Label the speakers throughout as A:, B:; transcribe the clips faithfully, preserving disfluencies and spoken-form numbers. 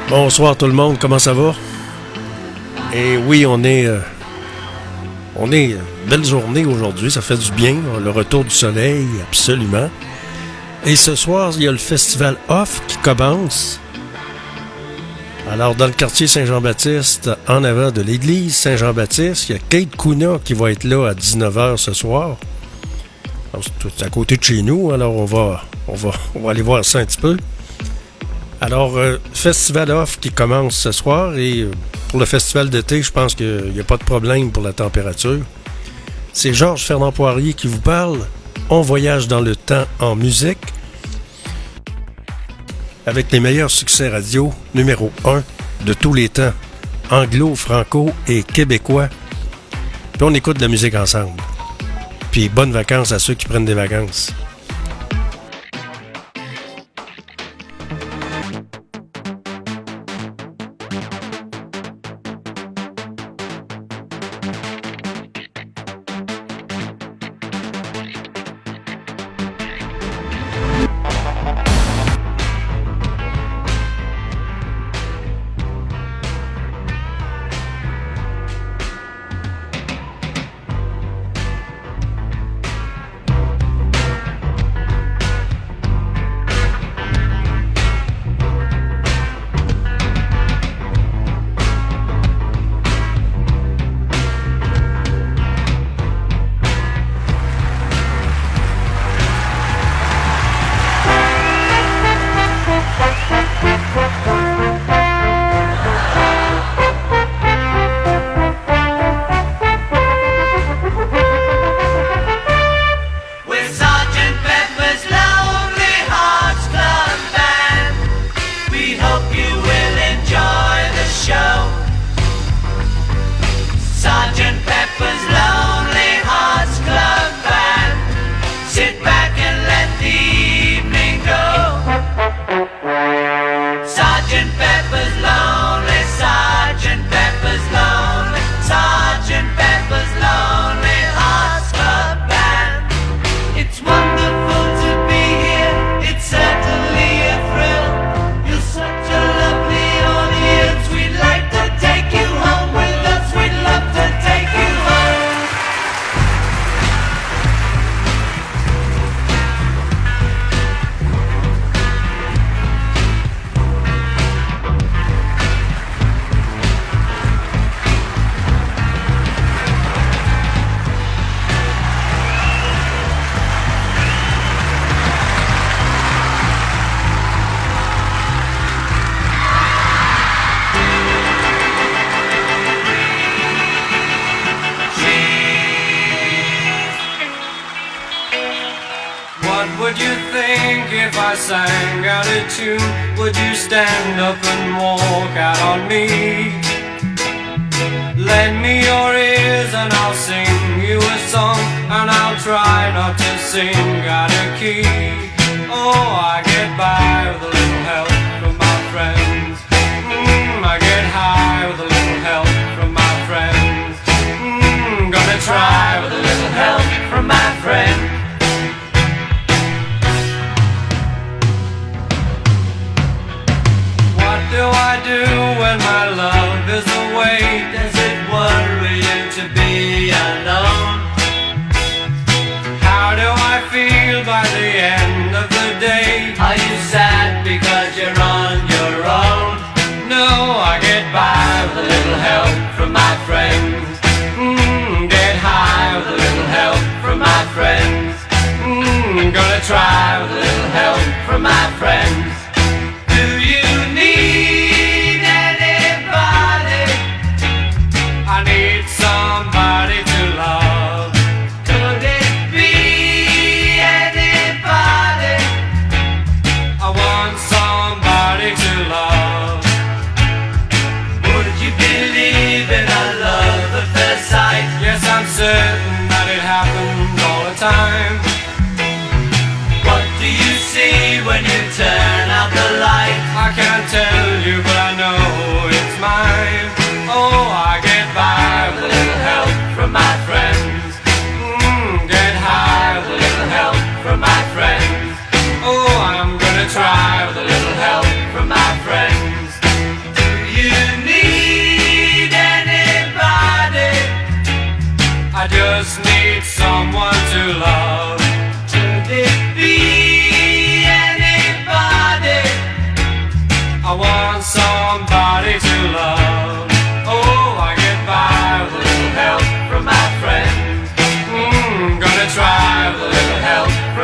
A: Bonsoir tout le monde, comment ça va? Et oui, on est... Euh, on est... Belle journée aujourd'hui, ça fait du bien, le retour du soleil, absolument. Et ce soir, il y a le festival Off qui commence. Alors, dans le quartier Saint-Jean-Baptiste, en avant de l'église Saint-Jean-Baptiste, il y a Kate Kuna qui va être là à dix-neuf heures ce soir. Alors, c'est à côté de chez nous, alors on va, on va, on va aller voir ça un petit peu. Alors, euh, Festival Off qui commence ce soir et euh, pour le festival d'été, je pense qu'il n'y a pas de problème pour la température. C'est Georges Fernand Poirier qui vous parle. On voyage dans le temps en musique avec les meilleurs succès radio numéro un de tous les temps, anglo, franco et québécois. Puis on écoute de la musique ensemble. Puis bonnes vacances à ceux qui prennent des vacances.
B: Try with a little help from my friends.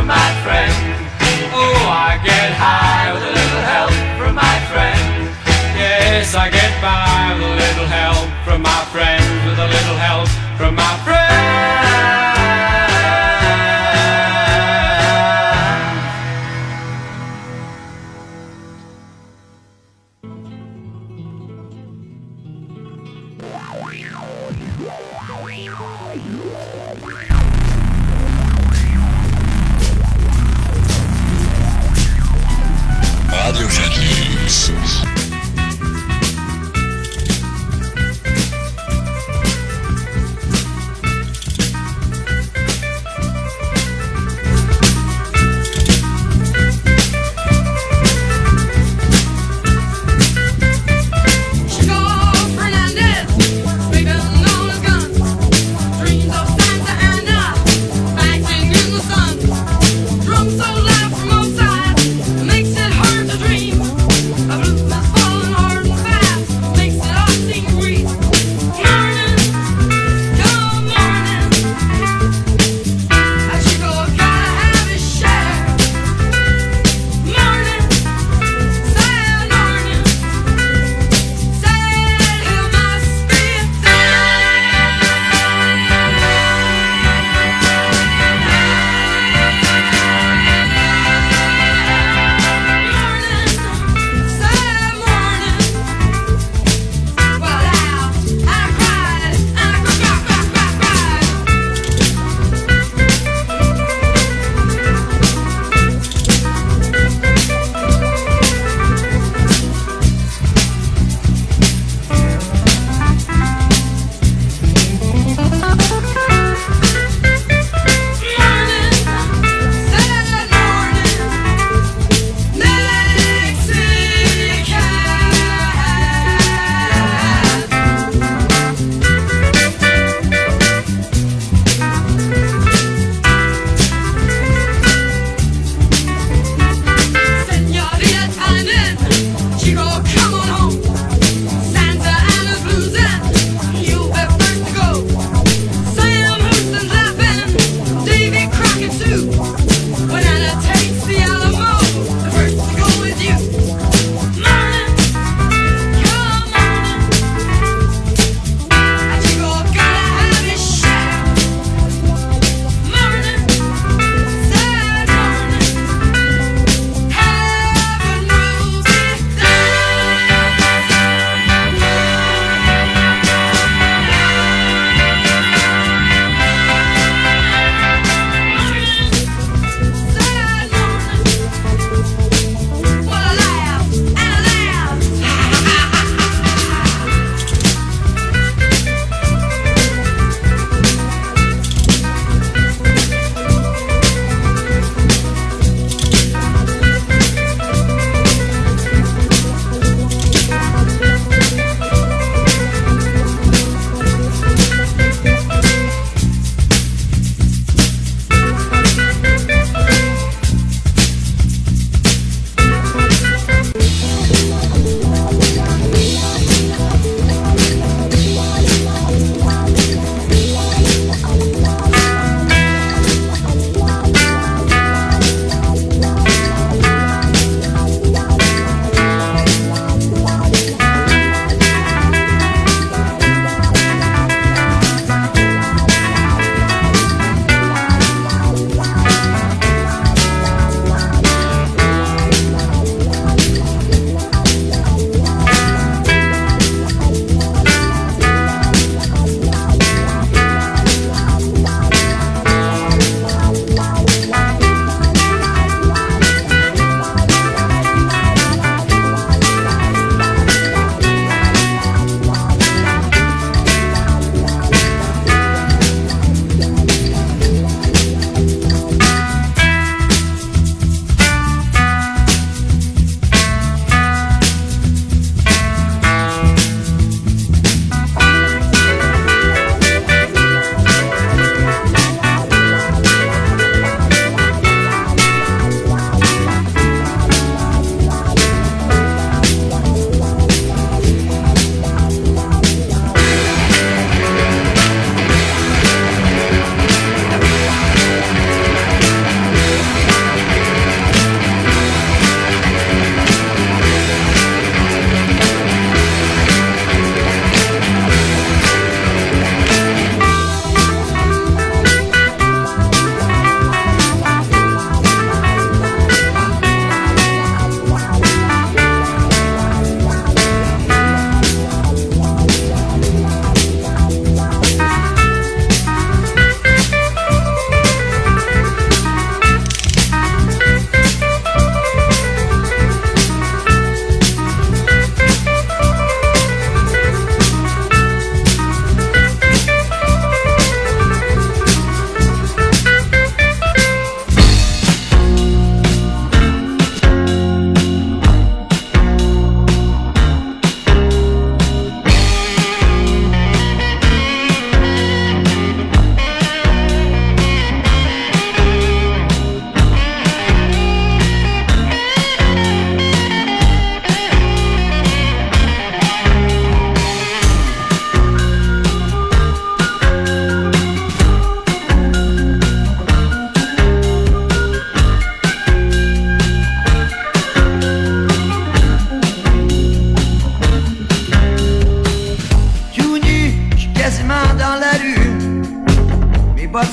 B: from my friend. Oh, I get high with a little help from my friend. Yes, I get by with a little help from my friend, with a little help from my friend.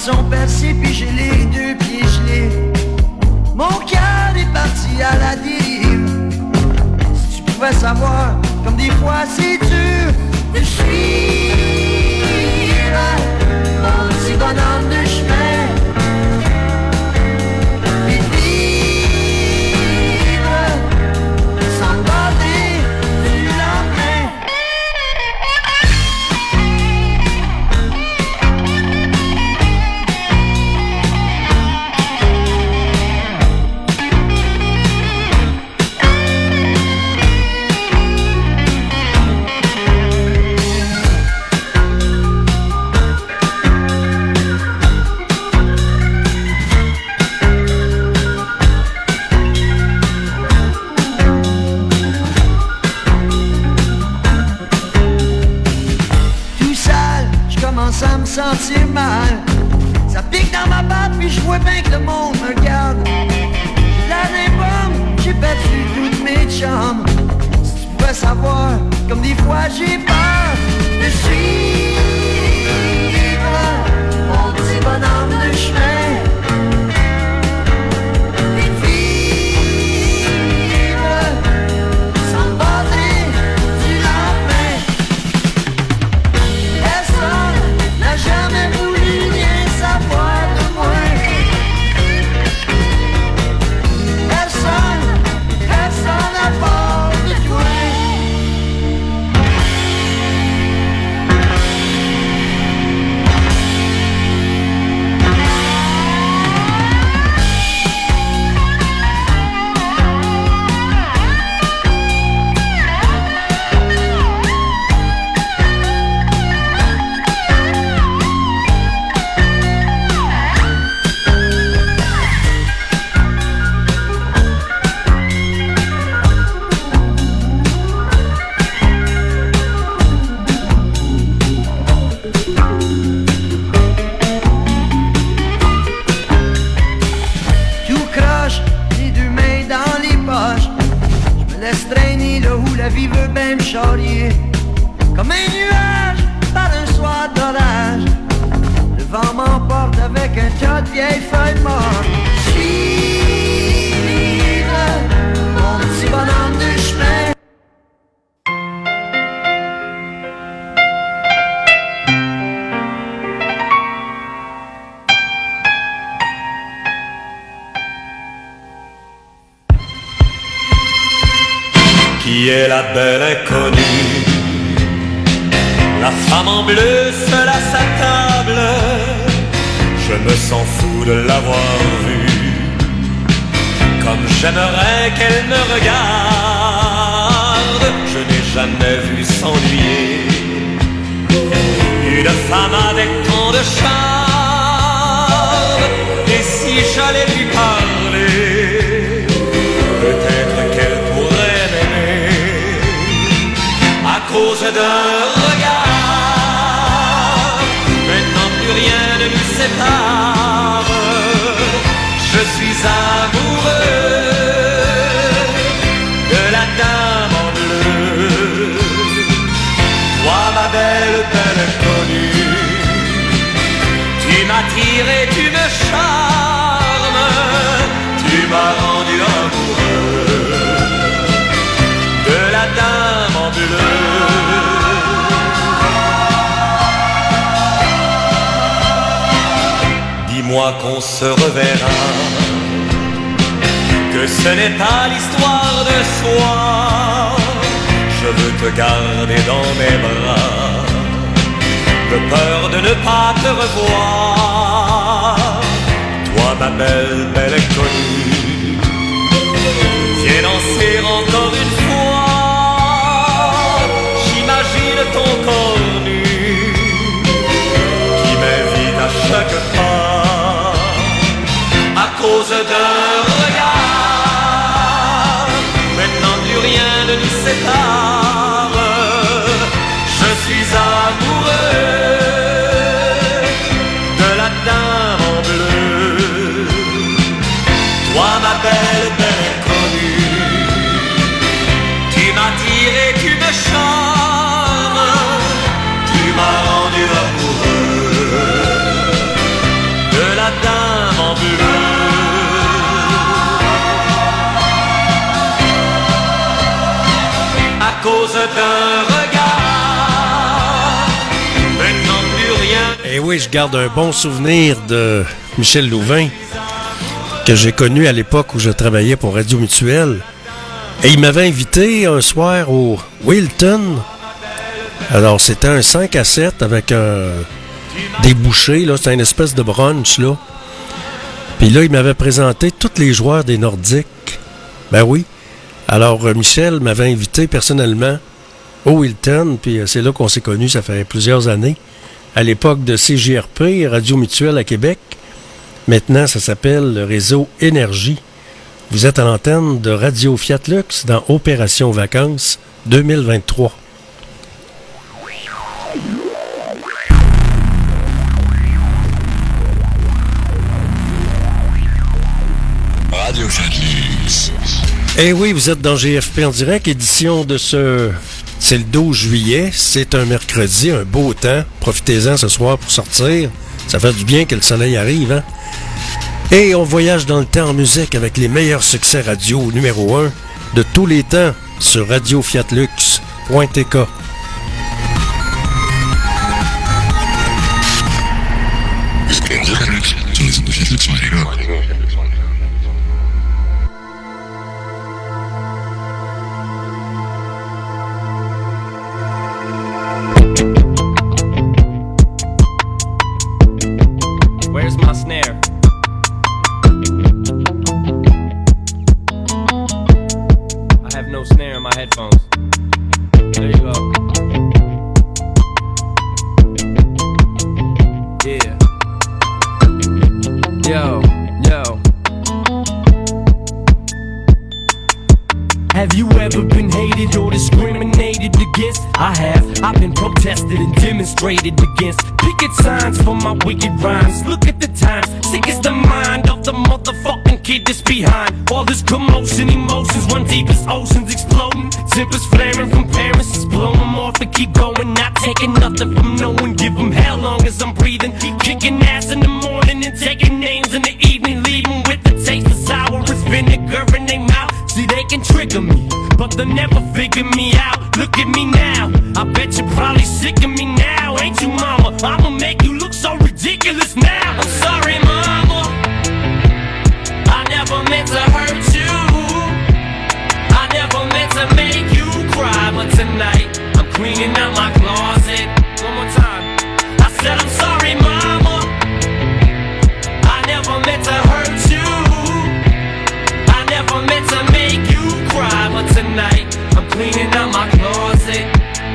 C: sont percés puis j'ai les deux pieds gelés. Mon cœur est parti à la dérive. Si tu pouvais savoir comme des fois c'est dur de suivre mon petit bonhomme de chemin. Ça me sentir mal. Ça pique dans ma patte puis je vois bien que le monde me regarde. J'ai l'air d'un pomme, j'ai perdu toutes mes chums. Si tu pouvais savoir comme des fois j'ai peur de suivre mon petit bonhomme de chemin. Comme un nuage par un soir d'orage, le vent m'emporte avec un tas de vieilles feuilles mortes. Suivre mon petit bonhomme de chemin.
D: Qui est la belle inconnue? La femme en bleu seule à sa table. Je me sens fou de l'avoir vue. Comme j'aimerais qu'elle me regarde. Je n'ai jamais vu s'ennuyer une femme avec tant de charme. Et si j'allais lui parler, peut-être qu'elle pourrait m'aimer à cause d'un regard. Maintenant plus rien ne nous sépare. Je suis amoureux de la dame en bleu. Toi ma belle, belle inconnue, tu m'attires et tu me charmes. Tu m'as rendu amoureux de la dame en bleu. Dis-moi qu'on se reverra, que ce n'est pas l'histoire de soi. Je veux te garder dans mes bras, de peur de ne pas te revoir. Toi ma belle, belle inconnue, viens danser encore une fois. J'imagine ton corps nu qui m'invite à chaque pas. À cause d'un regard, maintenant plus rien ne nous sépare. Je suis amoureux de la dame en bleu. Toi ma belle, belle inconnue, tu m'attires et tu me charmes. Tu m'as rendu amoureux
A: oui, je garde un bon souvenir de Michel Louvain, que j'ai connu à l'époque où je travaillais pour Radio Mutuelle. Et il m'avait invité un soir au Wilton. Alors, c'était un cinq à sept avec un, des bouchées, là. C'était une espèce de brunch, là. Puis là, il m'avait présenté tous les joueurs des Nordiques. Ben oui. Alors, Michel m'avait invité personnellement au Wilton, puis c'est là qu'on s'est connus, ça fait plusieurs années. À l'époque de C J R P, Radio Mutuelle à Québec. Maintenant, ça s'appelle le réseau Énergie. Vous êtes à l'antenne de Radio Fiat Lux dans Opération Vacances deux mille vingt-trois.
E: Radio Fiat Lux.
A: Eh oui, vous êtes dans G F P en direct, édition de ce... C'est le douze juillet, c'est un mercredi, un beau temps. Profitez-en ce soir pour sortir. Ça fait du bien que le soleil arrive, hein? Et on voyage dans le temps en musique avec les meilleurs succès radio numéro un de tous les temps sur radio fiat lux point t k.
F: Where's my snare? I have no snare in my headphones. There you go. Yeah. Yo, yo. Have you ever been hated or discriminated against? I have. I've been protested and demonstrated against. Picket signs for my wicked rhymes. Look at the times. Sick is the mind of the motherfucking kid that's behind. All this commotion, emotions run deep as oceans exploding. Tempers flaring from parents, just blow them off and keep going. Not taking nothing from no one, give them hell long as I'm breathing. Keep kicking ass in the morning and taking names in the evening. Leave them with the taste of sour as vinegar in their mouth. See, they can trigger me, but they'll never figure me out. Look at me now, I bet you're probably sick of me now. Ain't you, mama? I'ma make you look so ridiculous now. I'm sorry, mama, I never meant to hurt you. I never meant to make you cry, but tonight I'm cleaning out my closet. One more time. I said I'm sorry, mama, I never meant to hurt you. I never meant to make you cry, but tonight I'm cleaning out my closet.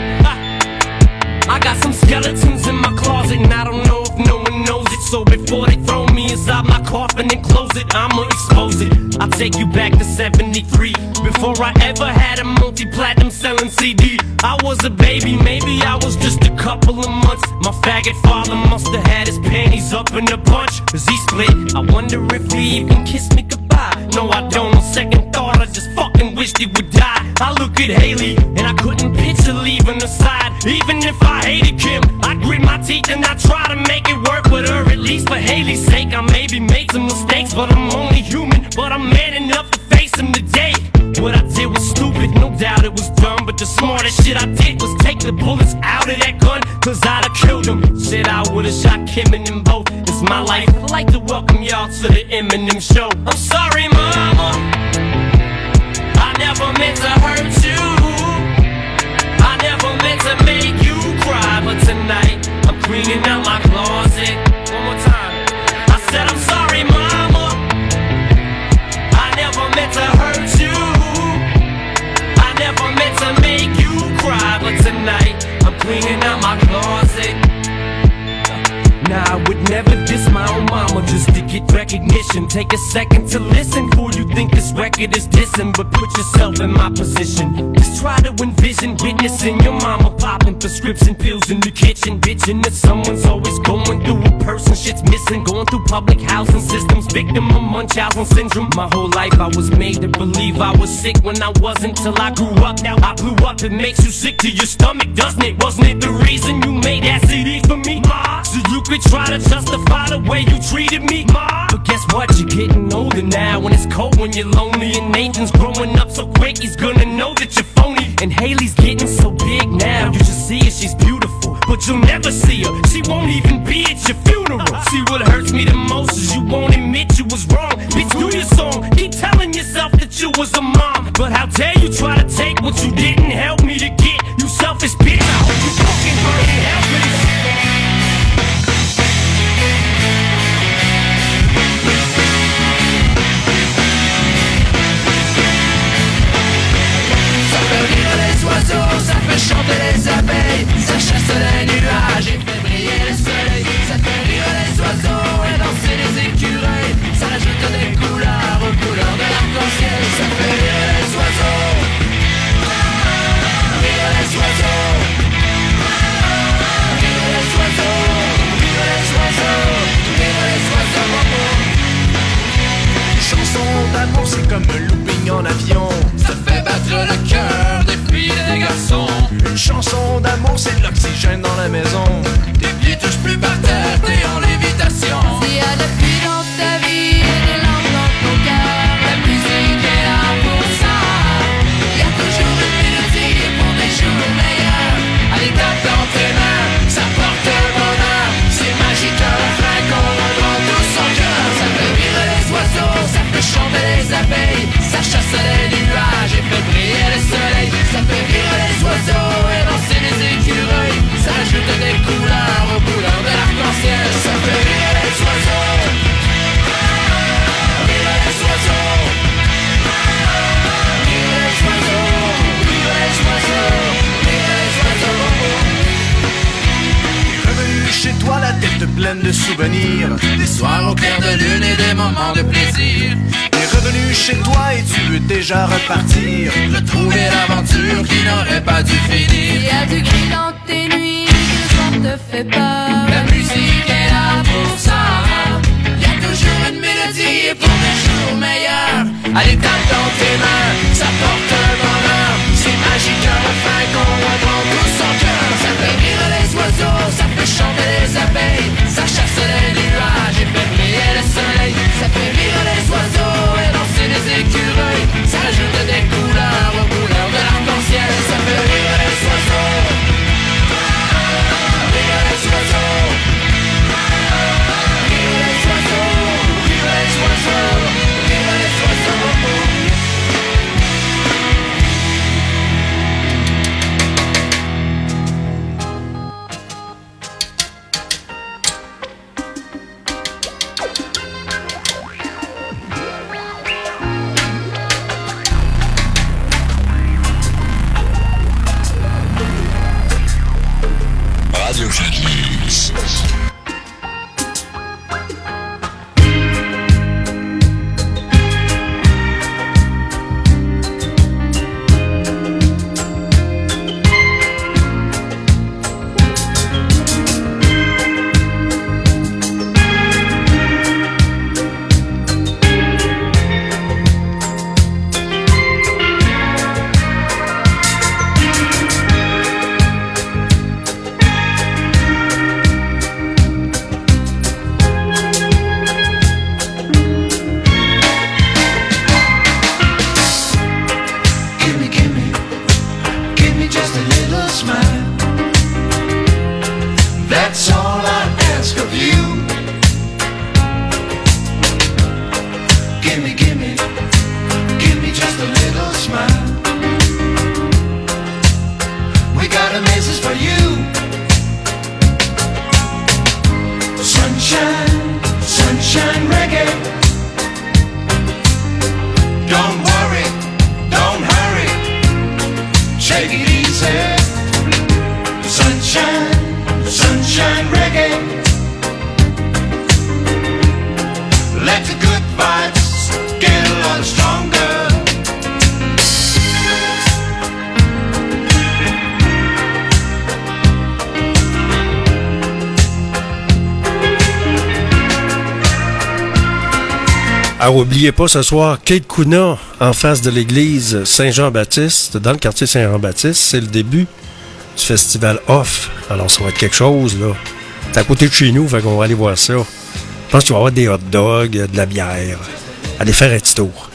F: I got some skeletons in my closet, and I don't know if no one knows it. So before they throw me inside my coffin and close it, I'ma expose it. I'll take you back to seventy-three, before I ever had a multi-platinum selling C D. I was a baby, maybe I was just a couple of months. My faggot father must have had his panties up in a bunch, cause he split. I wonder if he even kissed me goodbye. No, I don't. On second thought, I just fucking wished he would die. I look at Haley, and I couldn't picture leaving her side. Even if I hated Kim, I grit my teeth and I try to make it work with her. At least for Haley's sake, I maybe made some mistakes, but I'm only human. But I'm man enough to face them today. What I did was stupid, no doubt it was dumb, but the smartest shit I did was take the bullets out of that gun, cause I'd have killed him. Shit, I would've shot Kim and them both. It's my life. I'd like to welcome y'all to the Eminem show. I'm sorry, mama, I never meant to hurt you. I never meant to make you cry, but tonight I'm cleaning out my closet. One more time. I said I'm sorry, mama, I never meant to hurt you. I never meant to make you cry, but tonight I'm cleaning out my closet. Nah, I would never diss my own mama just to get recognition. Take a second to listen. Who you think this record is dissing? But put yourself in my position. Just try to envision witnessing your mama popping prescription pills in the kitchen, bitching that someone's always going through a person shit's missing. Going through public housing systems, victim of Munchausen syndrome. My whole life I was made to believe I was sick when I wasn't, till I grew up. Now I blew up. It makes you sick to your stomach, doesn't it? Wasn't it the reason you made that C D for me, ma? So you could try to justify the way you treated me, ma. But guess what? You're getting older now, and it's cold when you're lonely. And Nathan's growing up so quick, he's gonna know that you're phony. And Haley's getting so big now, you should see her, she's beautiful. but you'll never see her. She won't even be at your funeral. See, what hurts me the most is you won't admit you was wrong. Bitch, do your song, keep telling yourself that you was a mom. But how dare you try to take what you didn't help me to get? You selfish bitch, I hope you fucking hurt and help me.
C: Ça fait rire les oiseaux, ça fait chanter les abeilles, ça chasse les nuages et fait briller le soleil. Ça fait rire les oiseaux et danser les écureuils, ça rajoute des couleurs aux couleurs de l'arc-en-ciel. Ça fait rire les oiseaux, rire les oiseaux, rire les oiseaux, rire les oiseaux, rire les oiseaux.
G: Une chanson d'amour, c'est comme un looping en avion.
C: Ça fait battre le cœur des filles et des garçons.
G: Une chanson d'amour, c'est de l'oxygène dans la maison.
C: Tes pieds touchent plus par terre, t'es en lévitation. S'il y a de la pluie dans ta vie et des larmes dans ton cœur, la musique est là pour ça. Il y a toujours une mélodie pour des jours meilleurs. Allez, tape dans tes mains, ça porte bonheur. C'est magique, un refrain qu'on reprend tout son cœur. Ça fait vivre les oiseaux, ça fait chanter les abeilles, ça chasse les nuages et fait briller le soleil. Ça fait vivre les oiseaux et danser les écureuils, ça ajoute des couleurs aux couleurs de l'arc-en-ciel. Ça fait vivre les oiseaux, vivre les oiseaux, vivre les oiseaux, vivre les oiseaux, vivre les oiseaux.
G: T'es revenu chez toi, la tête pleine de souvenirs,
C: Des soirs au clair de lune et des moments de plaisir.
G: t'es revenu chez toi et tu veux déjà repartir.
C: Retrouver l'aventure qui n'aurait pas dû finir.
H: Il y a du gris dans tes nuits, le soir te fait peur.
C: La musique est là pour ça. Il y a toujours une mélodie pour des jours meilleurs. Allez, tape dans tes mains, ça porte un bonheur. C'est magique, un refrain qu'on reprend tout son cœur. Ça fait rire les oiseaux, ça fait chanter les abeilles, ça chasse les nuages et fait briller le soleil. Ça fait rire les oiseaux et danser les écureuils, ça ajoute des couleurs aux couleurs de l'arc-en-ciel. Ça fait rire les oiseaux, rire les oiseaux, rire les oiseaux, rire les oiseaux, rire les oiseaux.
E: Radio Chalise.
A: Alors, oubliez pas ce soir, Kate Kuna en face de l'église Saint-Jean-Baptiste, dans le quartier Saint-Jean-Baptiste. C'est le début du festival Off. Alors, ça va être quelque chose, là. C'est à côté de chez nous, fait qu'on va aller voir ça. Je pense qu'il va y avoir des hot dogs, de la bière. Allez faire un petit tour.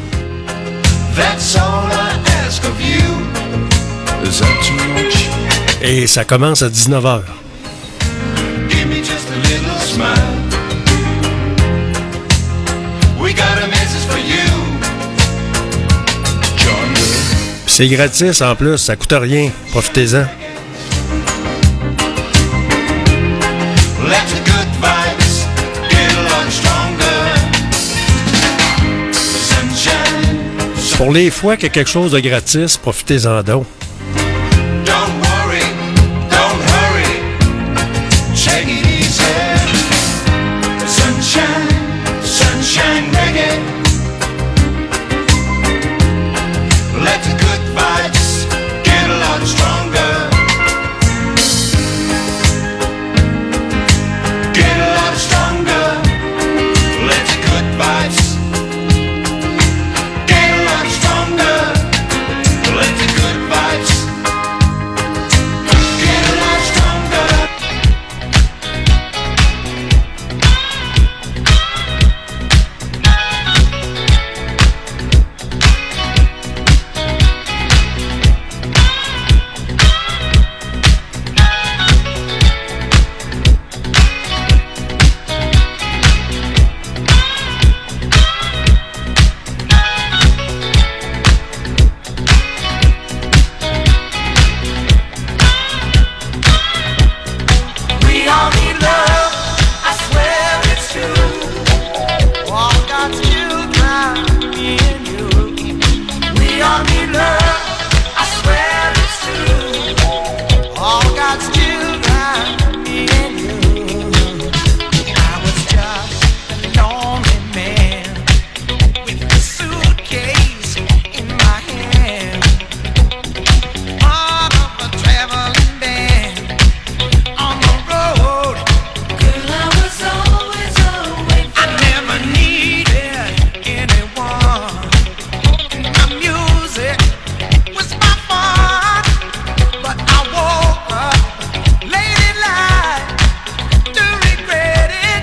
C: That's all I ask of you.
G: Is that too much?
A: Et ça commence à dix-neuf heures.
I: Give me just a little smile. We got a message for you. John.
A: C'est gratis en plus, ça coûte rien. Profitez-en.
I: Let the good vibes get a lot stronger. Sunshine.
A: Pour les fois qu'il y a quelque chose de gratis, profitez-en donc.
I: Don't worry, don't hurry. Take it easy. Sunshine, sunshine reggae. Let the good vibes get a lot stronger. Get a lot stronger. Let the good vibes get a lot stronger. Let the good vibes get a lot stronger. We all need love, I swear it's true. All God's children, me and you. We all need love, I swear it's true. All God's children, me and you. I was just a lonely man with a suitcase in my hand, part of a traveling band on the road.
H: Girl, I was always away
I: I
H: from
I: never needed anyone. My music was my fun, but I woke up late in life to regret it.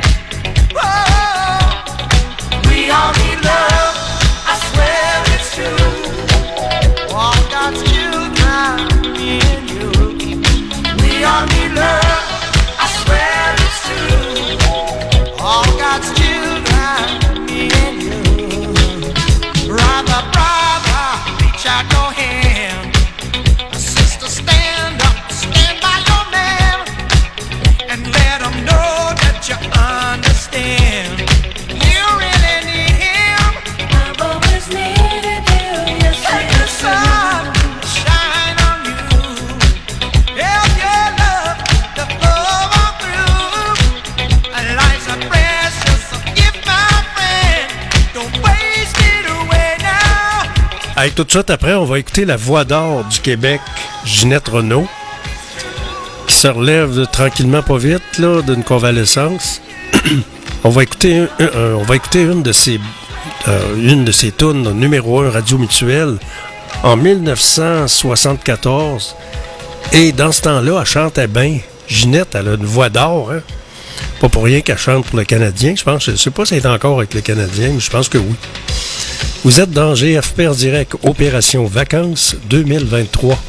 I: Oh, we all need love, I swear it's true. All God's children, me and you. We all need love, I swear it's true. All God's children, me and you. Brother, brother, reach out your hand. Sister, stand up, stand by your man, and let him know that you understand. You really need him.
H: I've always needed you, yes,
I: Let the
H: yes,
I: sun shine on you. Help your love to flow on through. Life's a precious gift, my friend. Don't waste it away now.
A: Hey, tout de suite après, on va écouter la voix d'or du Québec, Ginette Renault, qui se relève de- tranquillement pas vite là, d'une convalescence. on va écouter un- un- un- on va écouter une de ses euh, une de ses tunes numéro un Radio Mutuelle en dix-neuf cent soixante-quatorze. Et dans ce temps-là, elle chantait bien. Ginette, elle a une voix d'or, hein? Pas pour rien qu'elle chante pour le Canadien, je pense. Je sais pas si elle est encore avec le Canadien, mais je pense que oui. Vous êtes dans G F P en direct, Opération Vacances deux mille vingt-trois.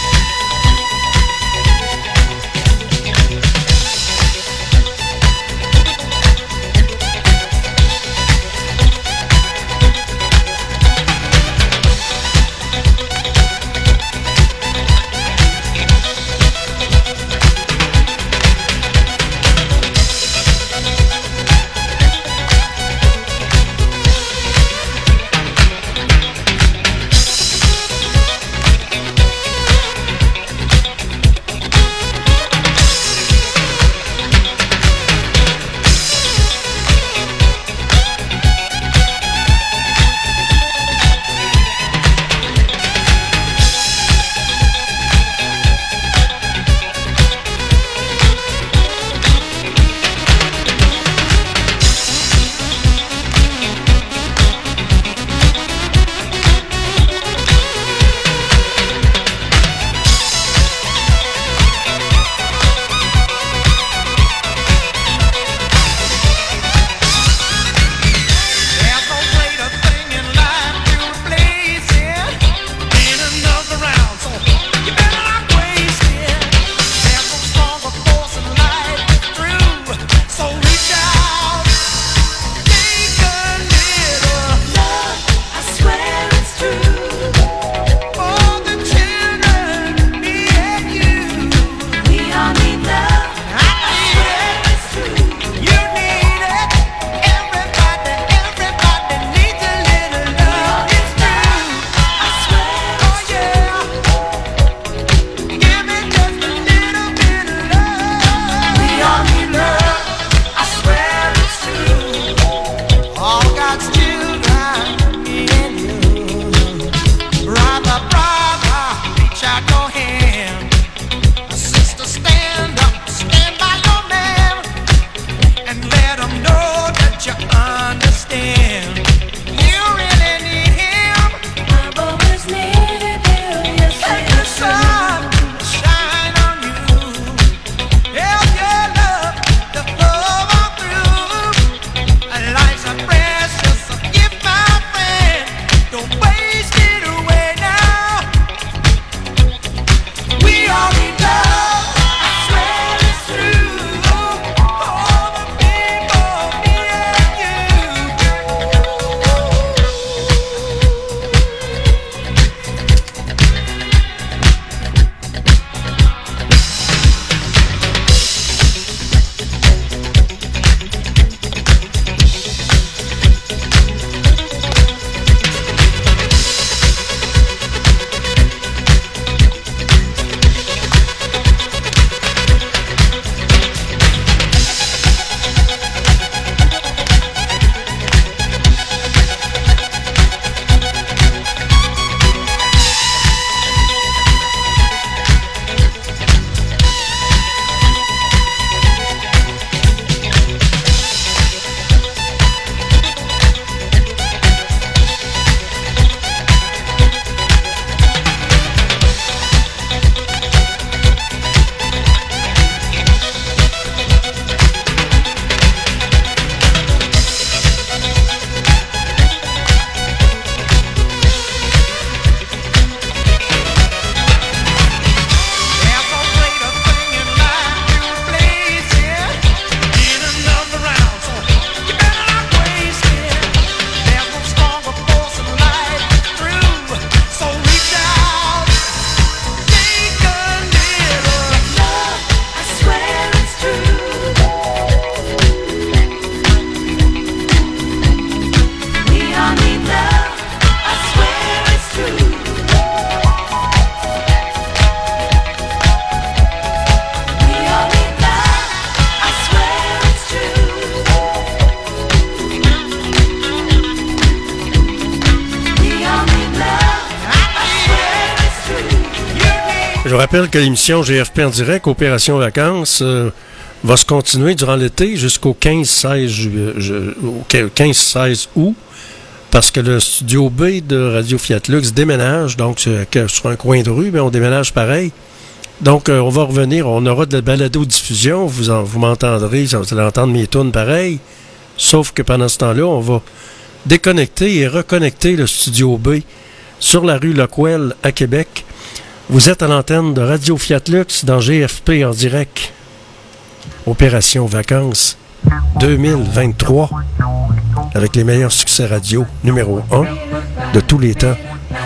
I: Sunshine,
A: Je rappelle que l'émission G F P en direct, Opération Vacances, euh, va se continuer durant l'été jusqu'au quinze seize août, parce que le studio B de Radio Fiat Lux déménage, donc sur un coin de rue, mais on déménage pareil. Donc, euh, on va revenir, on aura de la balado-diffusion, vous, en, vous m'entendrez, vous allez entendre mes tunes pareil, sauf que pendant ce temps-là, on va déconnecter et reconnecter le studio B sur la rue Lockwell à Québec. Vous êtes à l'antenne de Radio Fiat Lux dans G F P en direct. Opération Vacances deux mille vingt-trois avec les meilleurs succès radio numéro un de tous les temps.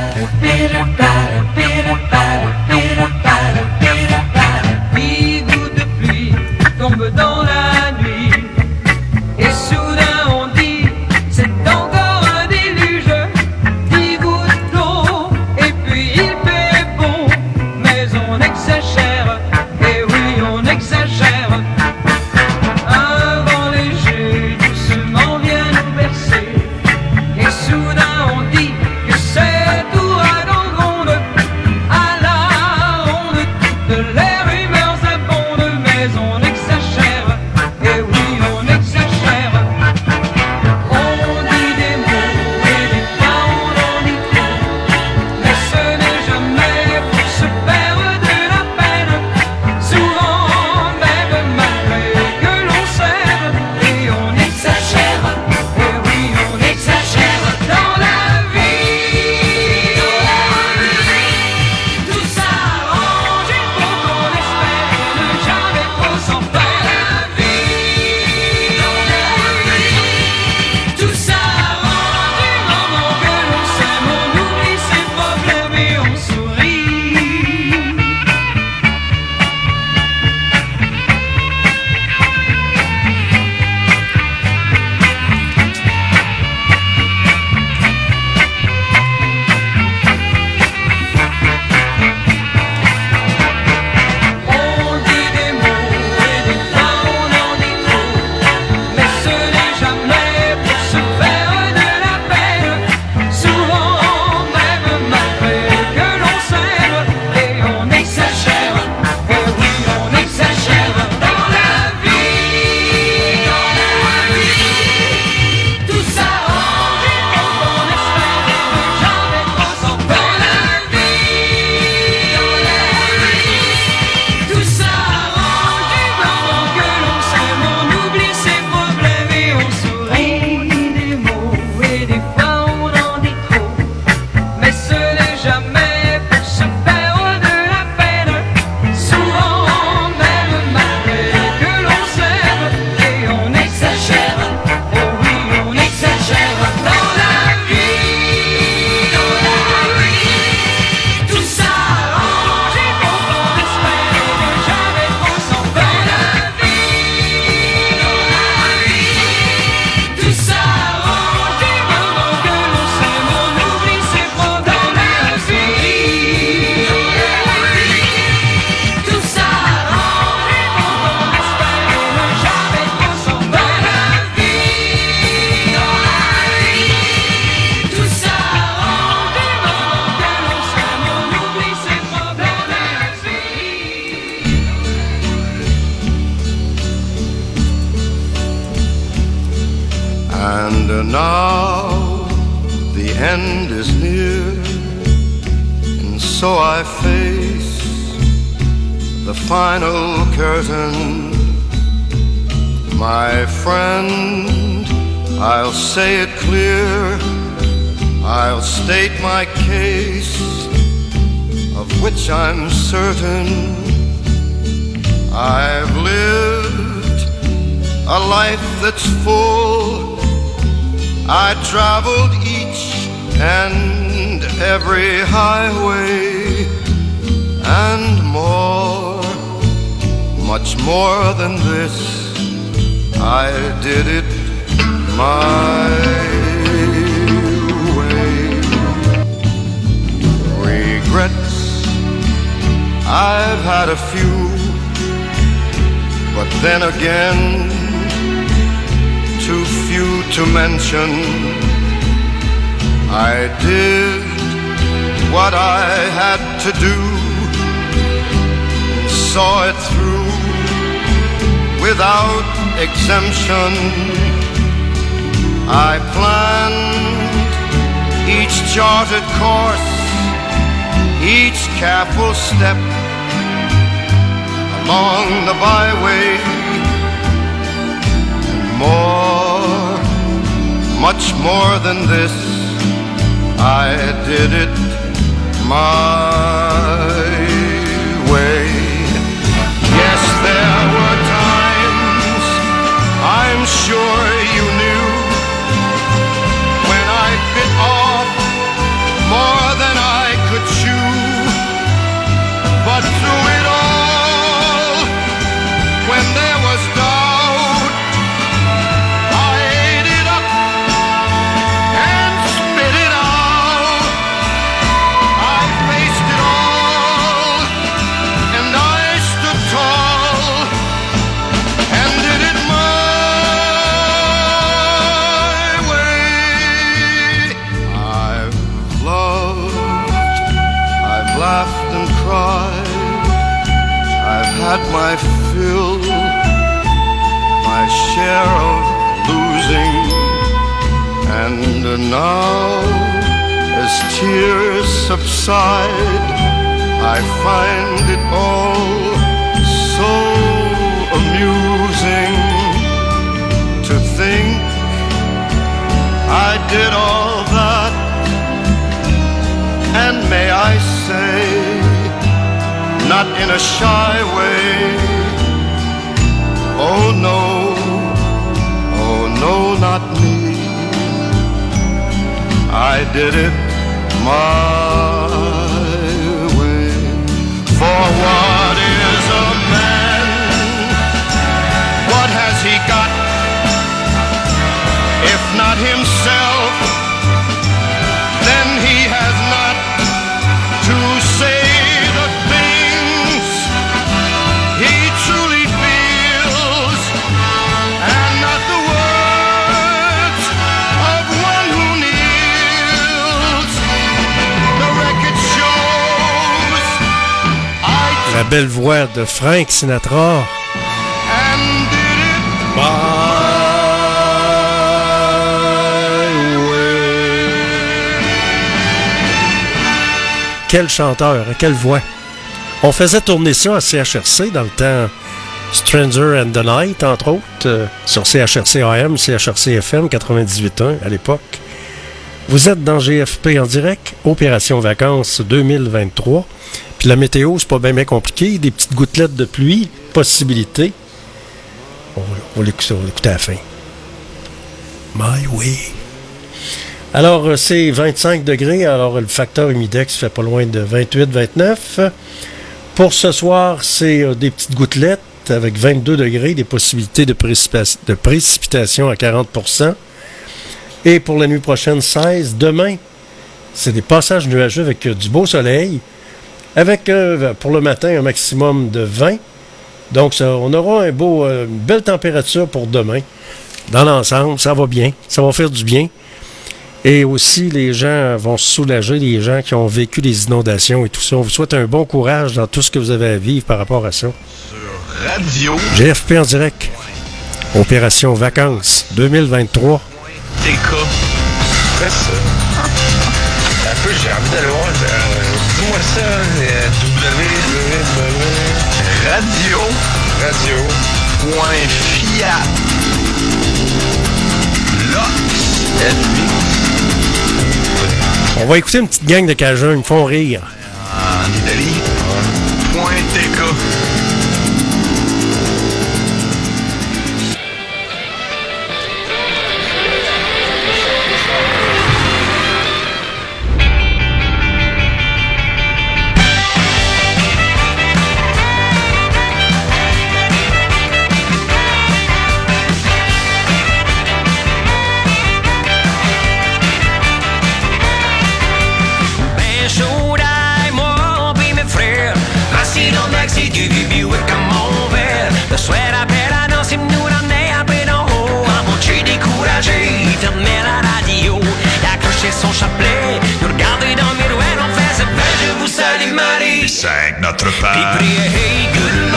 J: Dix gouttes de pluie tombent dans la nuit et soudain on dit c'est encore un déluge. Dix gouttes d'eau et puis il fait bon, mais on exagère, et oui on exagère. Un vent léger doucement vient nous bercer et soudain on dit que c'est ouragan gronde. À la ronde de les rumeurs abondent, mais on exagère, et oui on exagère. On dit des mots et des fois on en dit trop, mais ce n'est jamais pour se faire de la peine. Souvent même malgré que l'on s'aime, et on exagère, et oui on exagère. Dans la vie, dans la vie, tout s'arrange, il faut qu'on espère ne jamais trop s'en faire. Dans la vie, dans la vie, tout s'arrange du moment que l'on s'aime, on oublie ses problèmes et on sourit. On dit des mots et des fois on en dit trop, mais ce n'est jamais pour se faire de la peine. Souvent même malgré que l'on s'aime, et on exagère, et oui on exagère. Dans la vie, dans la vie, tout s'arrange, il faut qu'on espère ne jamais trop s'en faire. Dans la vie, dans la vie, tout s'arrange du moment que l'on s'aime, on oublie ses problèmes et on sourit. On dit des mots et des fois on en dit trop, mais ce n'est jamais pour se faire de la peine. Souvent même malgré que l'on s'aime, et on exagère, oh oui on exagère. Dans la vie, dans la vie, tout s'arrange, il faut qu'on espère ne jamais trop s'en faire. Dans la vie, dans la vie, tout s'arrange du moment que l'on s'aime, on oublie ses problèmes et on sourit. Dans la vie, tout s'arrange, il faut qu'on espère ne jamais trop s'en faire. Dans la vie, dans la vie, tout s'arrange du moment que l'on s'aime, on oublie ses problèmes et on sourit.
K: And now the end is near, and so I face the final curtain. My friend, I'll say it clear, I'll state my case, of which I'm certain. I've lived a life that's full. I traveled each and every highway, and more, much more than this, I did it my way. Regrets, I've had a few, but then again, too few to mention. I did what I had to do, saw it through without exemption. I planned each charted course, each careful step along the byway, and more, much more than this, I did it my way. Yes, there were times, I'm sure you knew, when I bit off more than I could chew. But through it all, when there was doubt, I ate it up and spit it out. I faced it all, and I stood tall and did it my way. I've loved, I've laughed and cried, I've had my fill, my share of losing, and now, as tears subside, I find it all so amusing to think I did all that, and may I say, not in a shy way, oh no, oh no, not me, I did it my way. For what is a man? What has he got? If not himself, then he has not to say the things he truly feels, and not the words of one who kneels. The record shows I
A: La belle voix de Frank Sinatra.
K: and did it
A: My Quel chanteur, quelle voix. On faisait tourner ça à C H R C dans le temps Stranger and the Night, entre autres, euh, sur C H R C A M, C H R C F M quatre-vingt-dix-huit point un à l'époque. Vous êtes dans G F P en direct, Opération Vacances deux mille vingt-trois. Puis la météo, c'est pas bien, bien compliqué. Des petites gouttelettes de pluie, possibilité. On va, on va l'écouter, on va l'écouter à la fin. My way. Alors, euh, c'est vingt-cinq degrés. Alors, le facteur humidex fait pas loin de vingt-huit vingt-neuf. Pour ce soir, c'est euh, des petites gouttelettes avec vingt-deux degrés, des possibilités de, précipi- de précipitation à quarante pour cent. Et pour la nuit prochaine, seize. Demain, c'est des passages nuageux avec euh, du beau soleil. Avec, euh, pour le matin, un maximum de vingt. Donc, ça, on aura un beau, euh, une belle température pour demain. Dans l'ensemble, ça va bien. Ça va faire du bien. Et aussi, les gens vont se soulager, les gens qui ont vécu les inondations et tout ça. On vous souhaite un bon courage dans tout ce que vous avez à vivre par rapport à ça.
E: Sur Radio
A: G F P en direct. Opération Vacances deux mille vingt-trois.
E: T K. Fais ça. Un peu, j'ai envie d'aller voir. Euh, dis-moi ça. euh, W. Radio. Radio. Point Fiat. Lox. L V.
A: On va écouter une petite gang de Cajuns, ils me font rire.
E: En Italie. Point T K.
F: Ben chaud d'ail, moi, puis mes frères, assis dans le maxi du Buick à mon verre. Le soir après la danse, il nous ramenait un peu d'en haut. Un bon chez découragé, il fermait la radio. Il accrochait son chapelet, nous regardait dans le miroir, on faisait ben, je vous salue Marie.
E: Cinq, notre
F: Puis
E: père.
F: priait, hey, good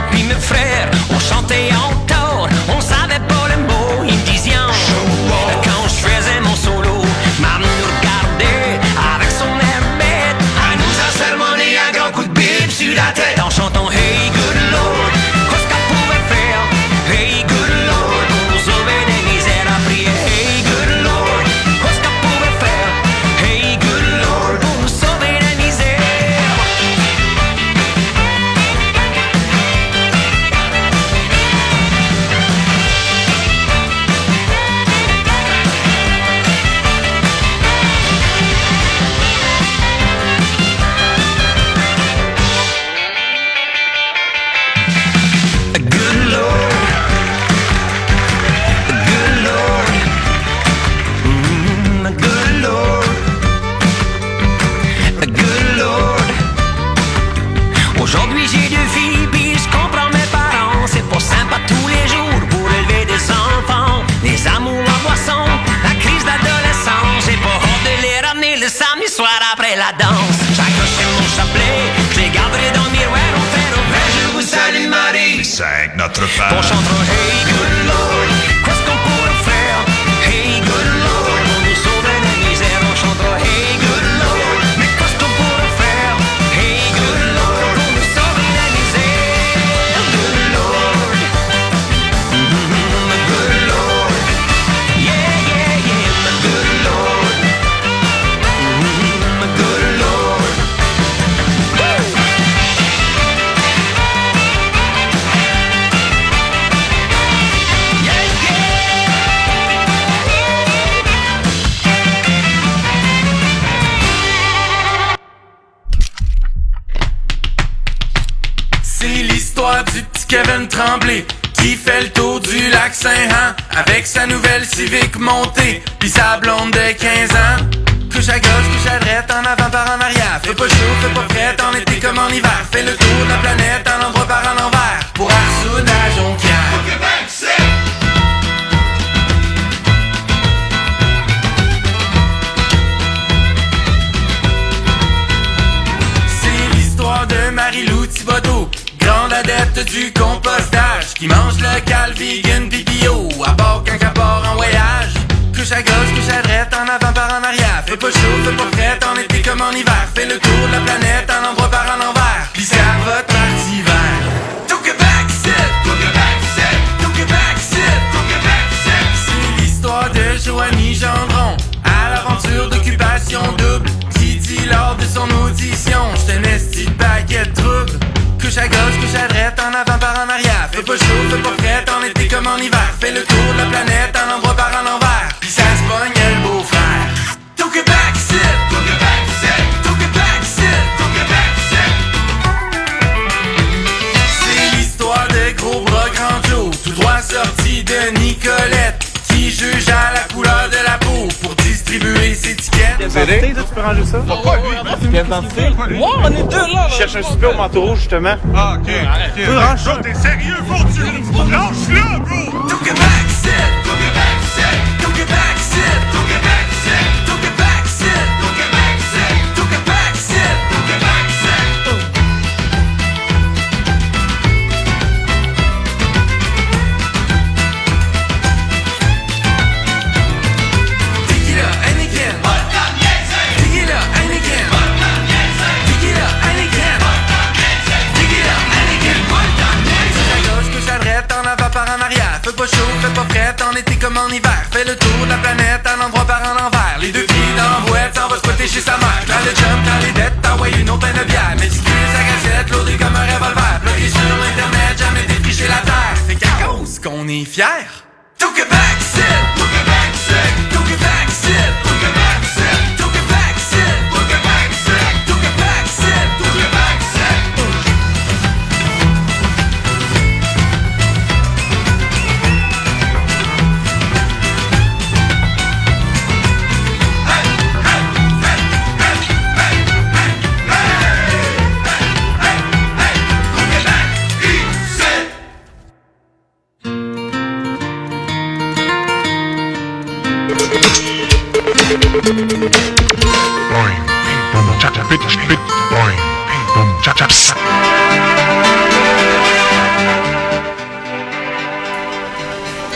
F: moi puis mes frères, on chantait en tort, on savait pas le mot, ils me disaient quand je faisais mon solo, maman nous regardait avec son air bête, elle nous a sermonné un grand coup de bip sur la tête en chantant Hey good Lord, qu'est-ce qu'elle pouvait faire? Hey good Lord, pour nous sauver des misères, à prier Hey good Lord, qu'est-ce qu'elle pouvait faire? Hey good Lord, pour nous sauver des misères. Aujourd'hui j'ai deux filles puis je comprends mes parents. C'est pas sympa tous les jours pour élever des enfants. Les amours en boisson, la crise d'adolescence. J'ai pas honte de les ramener le samedi soir après la danse. J'accrochais mon chapelet, je les garderai dans le miroir. On fait nos vrais, je vous salue Marie.
L: Cinq, notre père.
F: On chantera Hey good Lord, qu'est-ce qu'on pourrait faire? Hey good Lord, pour nous sauver des misères. On chantera Hey good Lord, mais qu'est-ce qu'on pourrait faire? Hey good Lord, pour nous sauver des misères. Good Lord, mm-hmm, my good Lord, yeah yeah yeah, my good Lord, mm-hmm, my good Lord.
M: C'est l'histoire du petit Kevin Tremblay qui fait le tour du lac Saint-Han avec sa nouvelle Civic montée pis sa blonde de quinze ans. Couche à gauche, couche à droite, en avant par en arrière. Fais pas chaud, fais pas frais, en été comme en hiver. Fais le tour de la planète en endroit par en envers. Pour Arsouna Jonquière. Au Québec, c'est... C'est l'histoire de Marie-Lou Thibodeau, grande adepte du compostage, qui mange local, vegan, pis bio, à part quand elle part en voyage. Couche à gauche, couche à droite, en avant par en arrière. Fais pas chaud, fais pas frais, en été comme en hiver. Fais le tour de la planète en endroit par en envers. Pis ça va te partir hiver. Au Québec, c'est... Au Québec, c'est... Au Québec, c'est... Au Québec, c'est... C'est l'histoire de Joanie Gendron, à l'aventure d'occupation double, qui dit lors de son audition: j'te n'esti de paquet de troubles. Couche à gauche, couche à droite, en avant par en arrière. Fais pas chaud, fais pas frais, en été comme en hiver. Fais le tour de la planète en endroit par en envers. Pis ça se pogne le beau-frère. Au Québec, c'est... Au Québec, c'est... Au Québec, c'est... Au Québec, c'est... C'est l'histoire de Gros Bras Grand Joe, tout droit sorti de Nicolette, qui juge à la couleur de la peau pour distribuer ses tickets.
N: Identité, tu peux ranger ça? Pourquoi lui? Pièce d'identité? Ouais, on est deux là! Je cherche un super au manteau rouge, justement. Ah, ok. Tu peux ranger ça? T'es sérieux, faut-tu? Lâche-le, bro!
M: Au Québec, c'est... Au Québec, c'est... Au Québec, c'est... Au Québec, c'est... Au Québec, c'est... Au Québec, c'est... Au Québec, c'est... Au Québec, Tequila, Heineken, Tequila, Heineken, Tequila, Heineken, Tequila, Heineken. Couche à gauche, couche à droite, en avant par en arrière. Fais pas chaud, fais pas frais, en été comme en hiver. Fais le tour de la planète, en endroit par en envers. Les deux filles dans la boîte, s'en va spotter chez sa mère. Quand le jump, quand les dettes, t'envoies une autre peine de bière. Médicule sa gazette, loadé comme un revolver. Bloqué sur l'internet, jamais défriché la terre. C'est qu'à cause qu'on est fiers. Au Québec, c'est... Au Québec, c'est... Au Québec, c'est... Au Québec, c'est... Au Québec, c'est... Au Québec, c'est... Au Québec, c'est... Au Québec, c'est...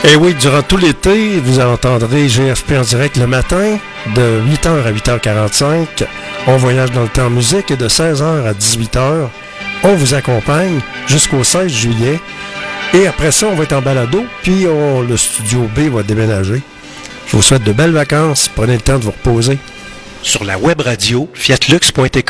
A: Et oui, durant tout l'été, vous entendrez G F P en direct le matin, de huit heures à huit heures quarante-cinq. On voyage dans le temps en musique et de seize heures à dix-huit heures. On vous accompagne jusqu'au seize juillet. Et après ça, on va être en balado, puis on, le studio B va déménager. Je vous souhaite de belles vacances. Prenez le temps de vous reposer.
L: Sur la web radio fiat lux point t k.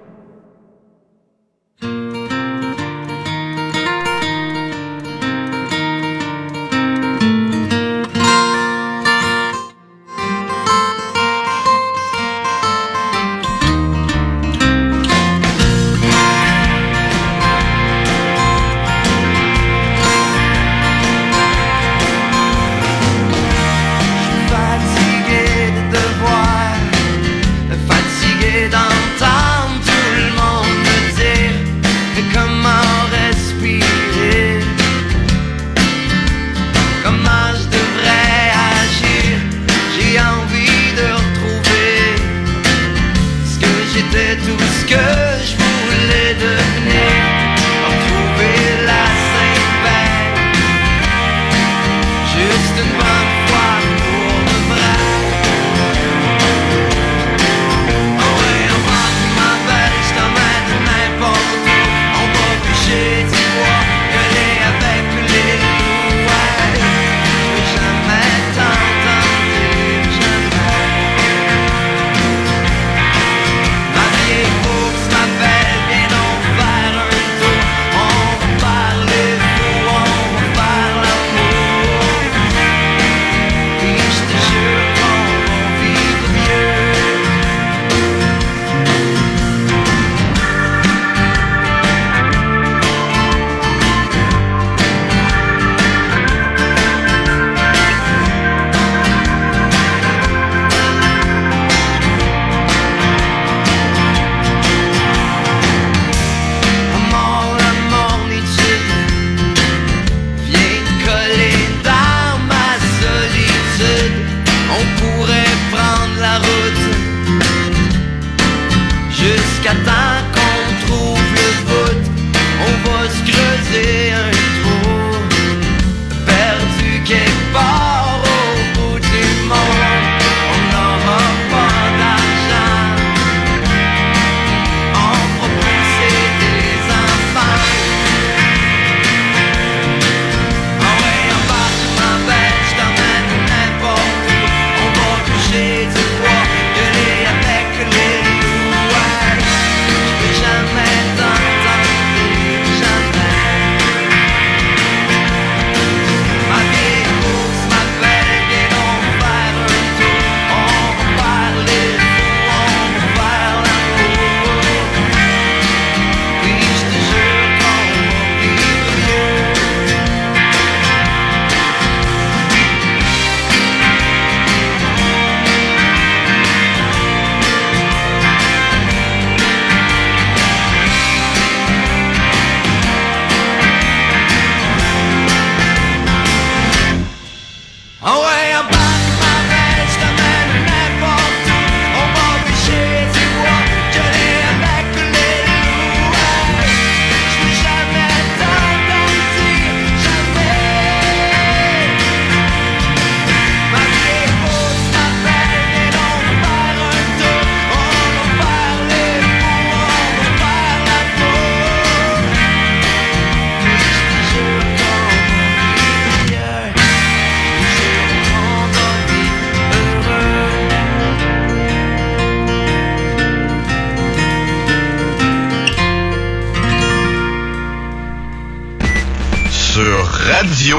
E: radio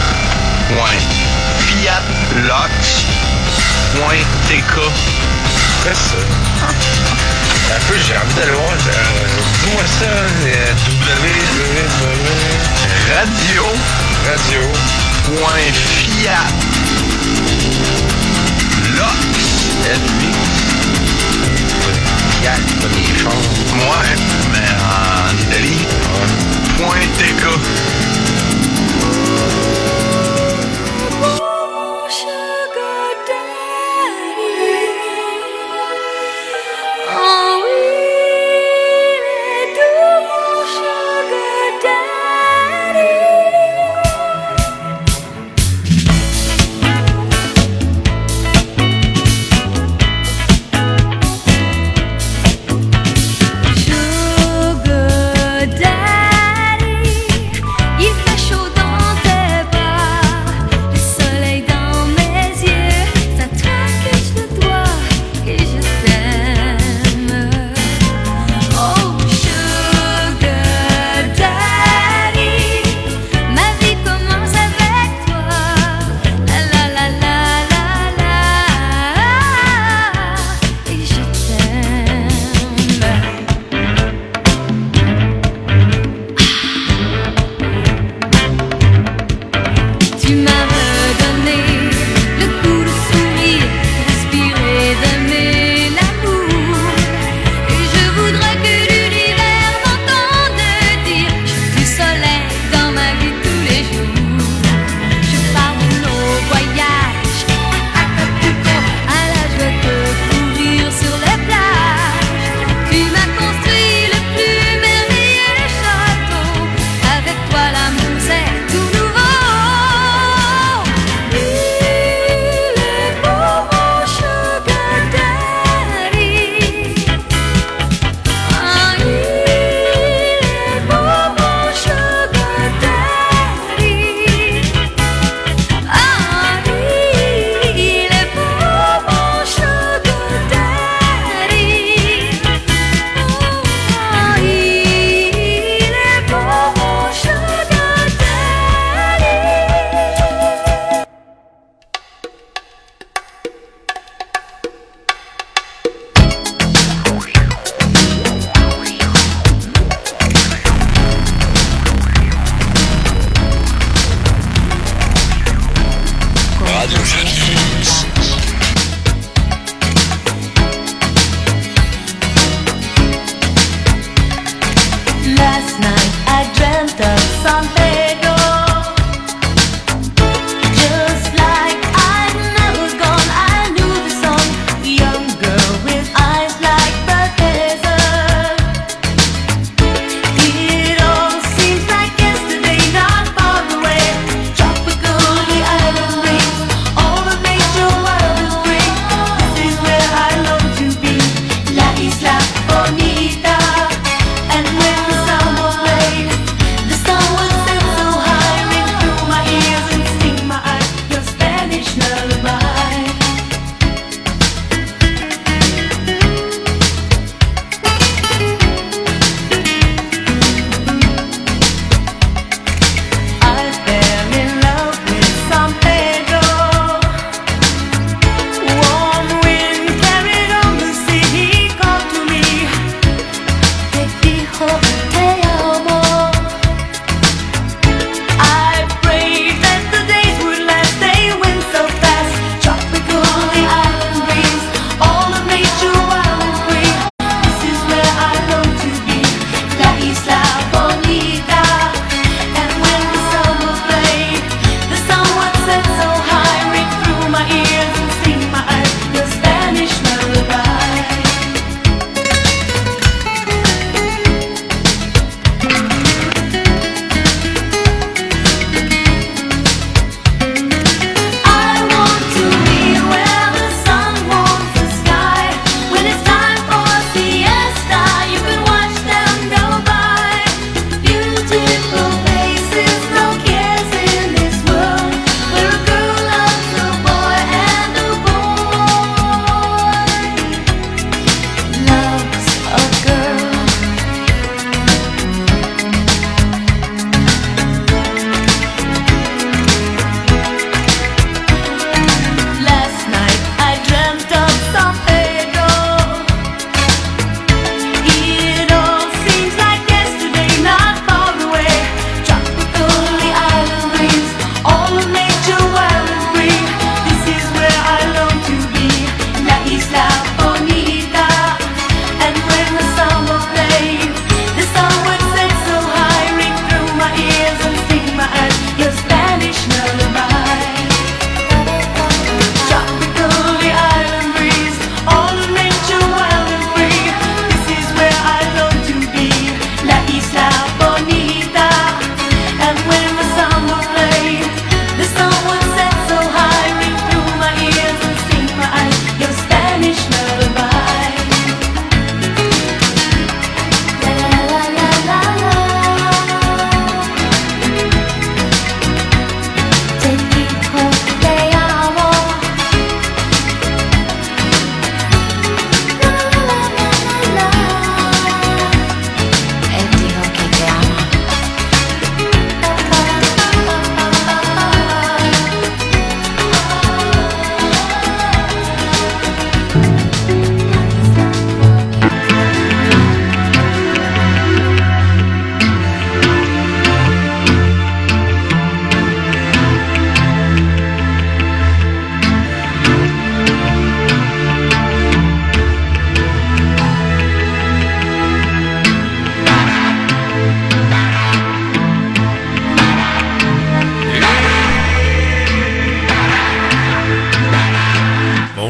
E: point fiat lux point t k. Qu'est-ce que ça? Un peu, j'ai envie d'aller voir. Euh, Dis-moi ça, euh, W. Radio. Radio. Point fiat. Lux. Fiat, pas des choses. Ouais, mais en Italie. Point T K.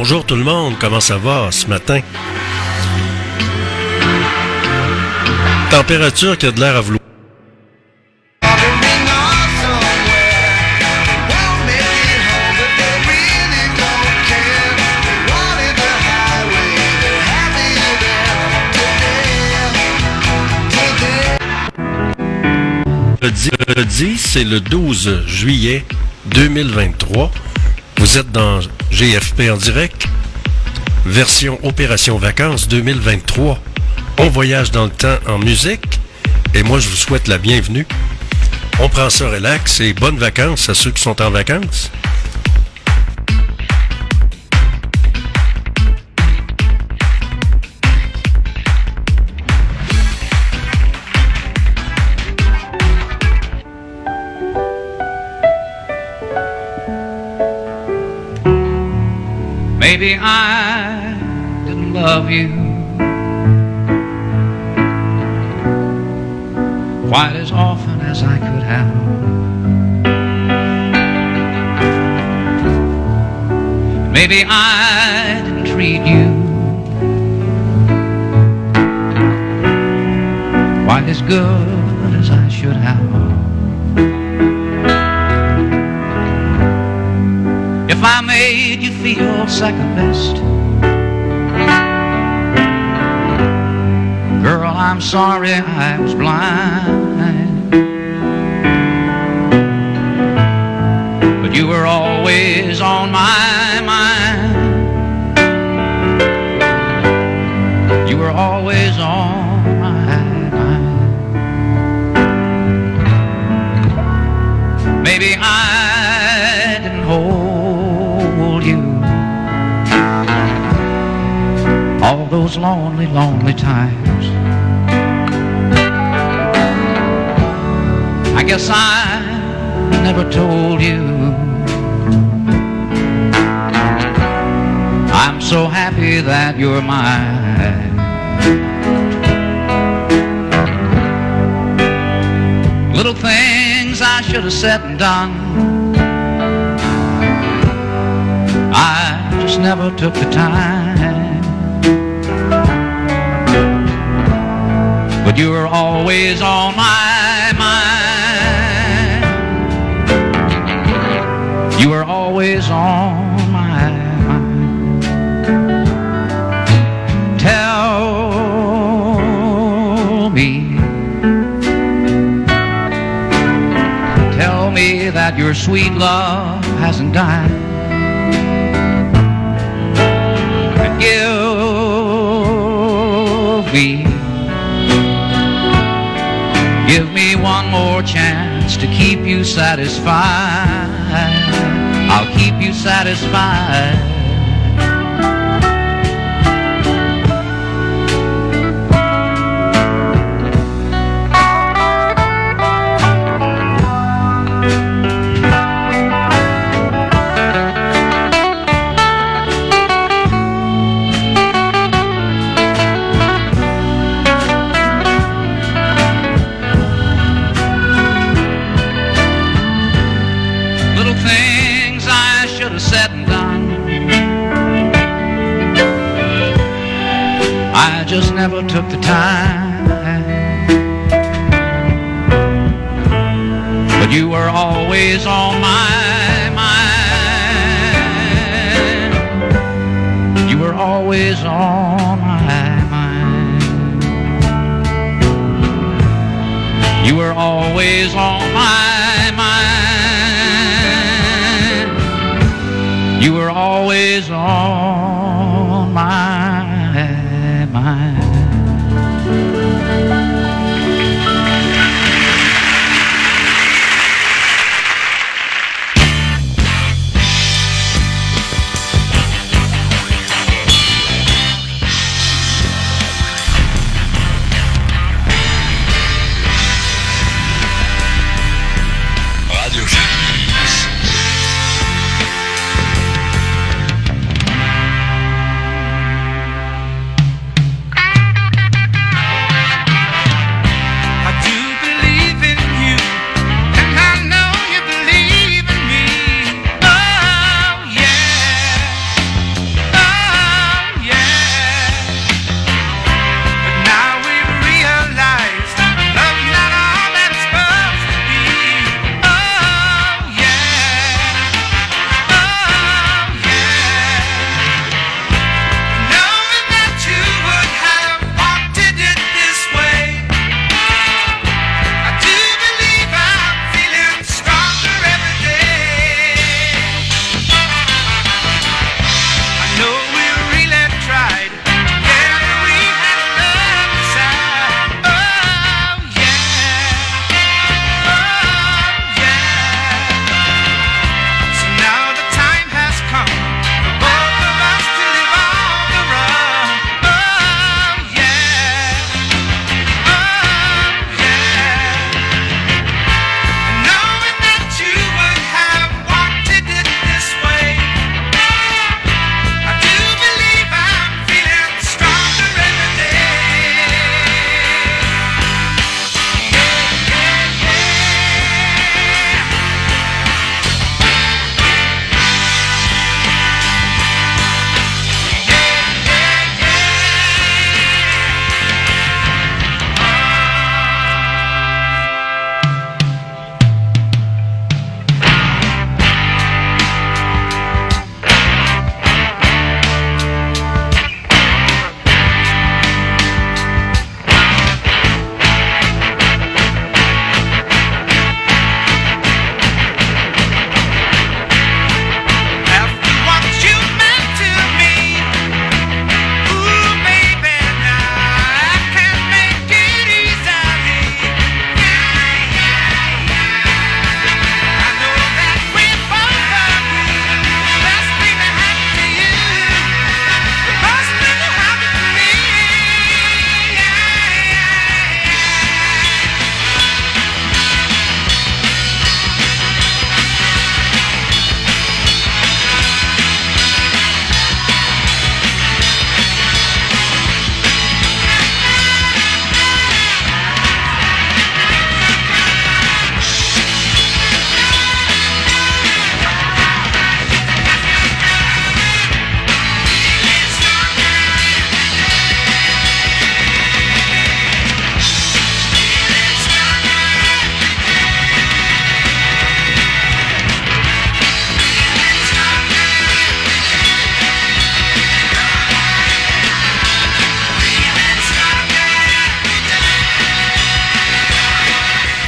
A: Bonjour tout le monde, comment ça va ce matin? Température qui a de l'air à vouloir. Le dix, c'est le douze juillet deux mille vingt-trois. Vous êtes dans G F P en direct, version Opération Vacances deux mille vingt-trois. On voyage dans le temps en musique et moi je vous souhaite la bienvenue. On prend ça relax et bonnes vacances à ceux qui sont en vacances.
O: Maybe I didn't love you quite as often as I could have. Maybe I didn't treat you quite as good as I should have. If I made you feel second best, girl, I'm sorry I was blind. But you were always on my mind. You were always on my mind. Maybe I didn't hold all those lonely, lonely times. I guess I never told you I'm so happy that you're mine. Little things I should have said and done, I just never took the time. But you were always on my mind. You were always on my mind. Tell me, tell me that your sweet love hasn't died. And give me Give me one more chance to keep you satisfied. I'll keep you satisfied. Just never took the time. But you were always on my mind. You were always on my mind. You were always on my mind. You were always on my mind.
P: Radio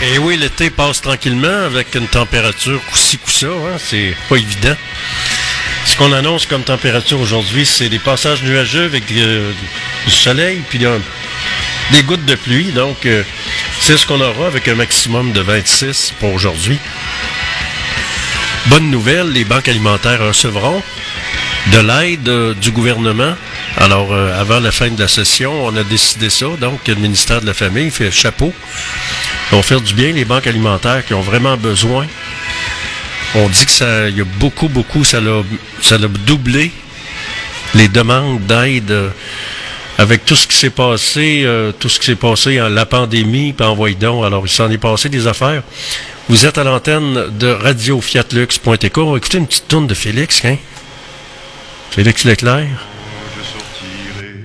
A: Et oui, l'été passe tranquillement avec une température coup-ci, coup-ça. Hein, c'est pas évident. Ce qu'on annonce comme température aujourd'hui, c'est des passages nuageux avec euh, du soleil puis euh, des gouttes de pluie. Donc, euh, c'est ce qu'on aura avec un maximum de vingt-six pour aujourd'hui. Bonne nouvelle, les banques alimentaires recevront de l'aide euh, du gouvernement. Alors, euh, avant la fin de la session, on a décidé ça. Donc, le ministère de la Famille fait chapeau. Ils vont faire du bien, les banques alimentaires qui ont vraiment besoin. On dit que ça, il y a beaucoup, beaucoup, ça l'a, ça l'a doublé les demandes d'aide euh, avec tout ce qui s'est passé, euh, tout ce qui s'est passé, hein, la pandémie, puis envoyez donc. Alors, il s'en est passé des affaires. Vous êtes à l'antenne de radio fiat lux point t c. On va écouter une petite tourne de Félix, hein? Félix Leclerc.
K: Je sortirai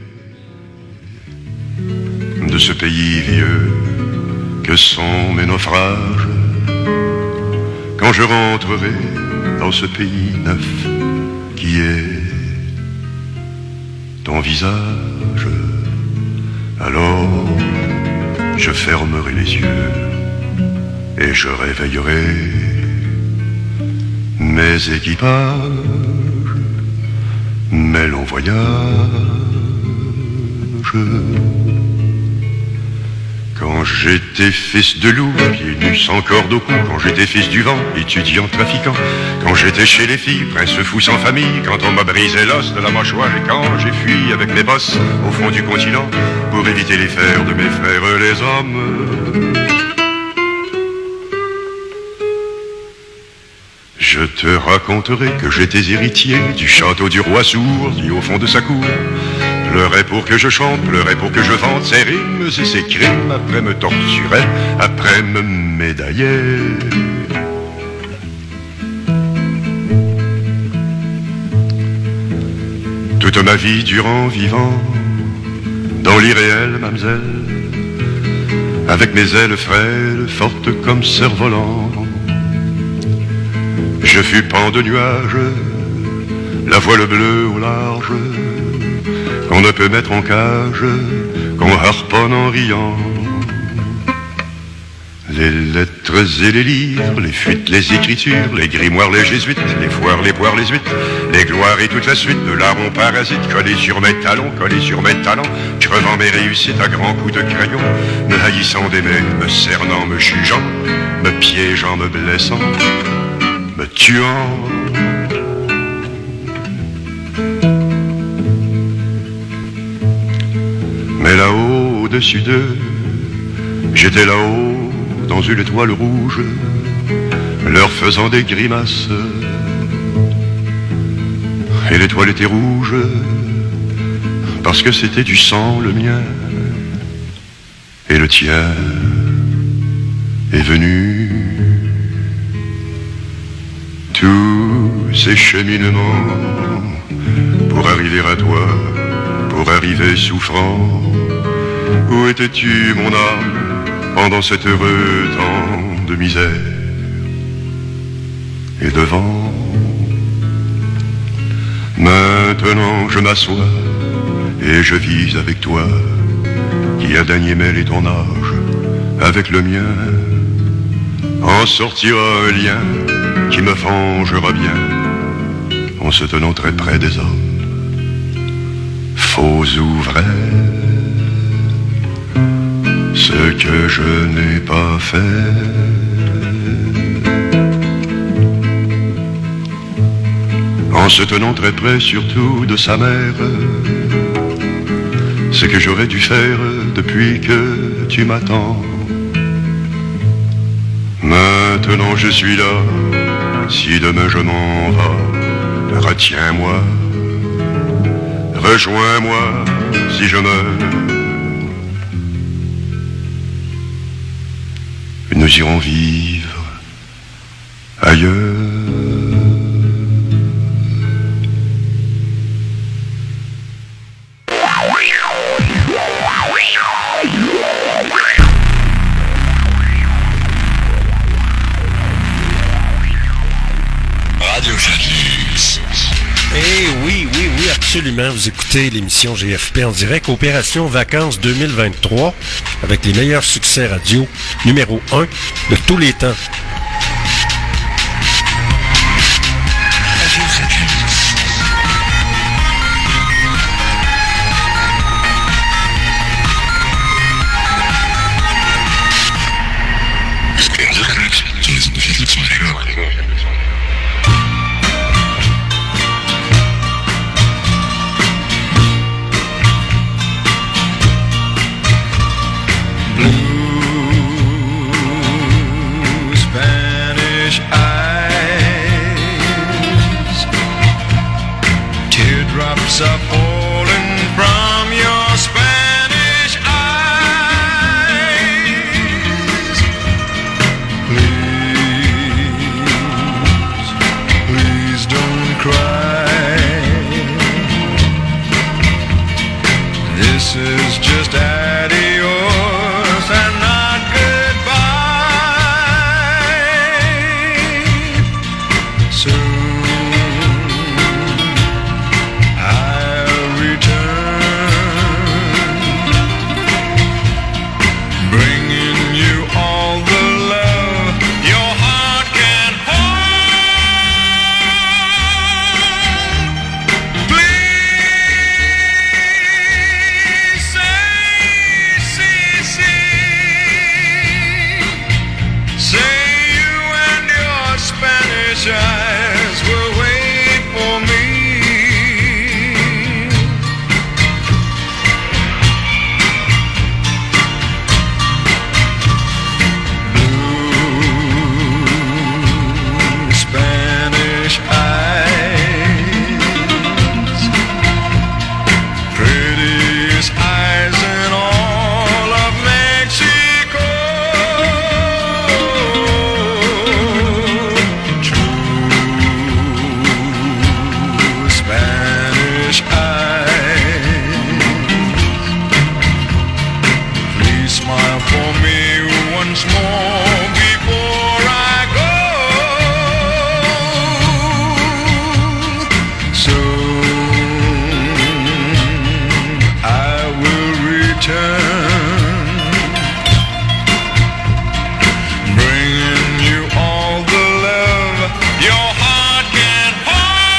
K: de ce pays vieux que sont mes naufrages, quand je rentrerai dans ce pays neuf qui est ton visage, alors je fermerai les yeux et je réveillerai mes équipages, mes longs voyages. Quand j'étais fils de loup, pieds nus sans corde au cou, quand j'étais fils du vent, étudiant trafiquant, quand j'étais chez les filles, prince fou sans famille, quand on m'a brisé l'os de la mâchoire et quand j'ai fui avec mes bosses au fond du continent pour éviter les fers de mes frères les hommes. Je te raconterai que j'étais héritier du château du roi sourd qui au fond de sa cour pleurait pour que je chante, pleurait pour que je vante ses rimes et ses crimes, après me torturait, après me médaillait. Toute ma vie durant vivant, dans l'irréel, mamselle, avec mes ailes frêles, fortes comme cerf-volant, je fus pan de nuages, la voile bleue au large, qu'on ne peut mettre en cage, qu'on harponne en riant. Les lettres et les livres, les fuites, les écritures, les grimoires, les jésuites, les foires, les poires, les huîtres, les gloires et toute la suite de larrons parasites collés sur mes talons, collés sur mes talents, crevant mes réussites à grands coups de crayon, me haïssant d'aimer, me cernant, me jugeant, me piégeant, me blessant, me tuant. Mais là-haut, au-dessus d'eux, j'étais là-haut, dans une étoile rouge, leur faisant des grimaces. Et l'étoile était rouge, parce que c'était du sang le mien, et le tien est venu. Tous ces cheminements pour arriver à toi, pour arriver souffrant. Où étais-tu, mon âme, pendant cet heureux temps de misère? Et devant, maintenant je m'assois et je vis avec toi, qui a dernier mêlé ton âge avec le mien. En sortira un lien qui me vengera bien, en se tenant très près des hommes, faux ou vrais. Ce que je n'ai pas fait, en se tenant très près surtout de sa mère, ce que j'aurais dû faire depuis que tu m'attends. Maintenant je suis là, si demain je m'en vais, retiens-moi, rejoins-moi si je meurs. Nous irons vivre ailleurs.
A: Radio Fiat Lux. Eh oui, oui, oui, absolument. absolument. Vous écoutez l'émission G F P en direct, Opération Vacances deux mille vingt-trois, avec les meilleurs succès radio numéro un de tous les temps.
P: Are falling from your Spanish eyes. Please, please don't cry. This is just adios and not goodbye. Soon eyes will wait for me. Blue Spanish eyes, prettiest eyes in all of Mexico. Smile for me once more before I go. Soon I will return, bringing you all the love your heart can hold.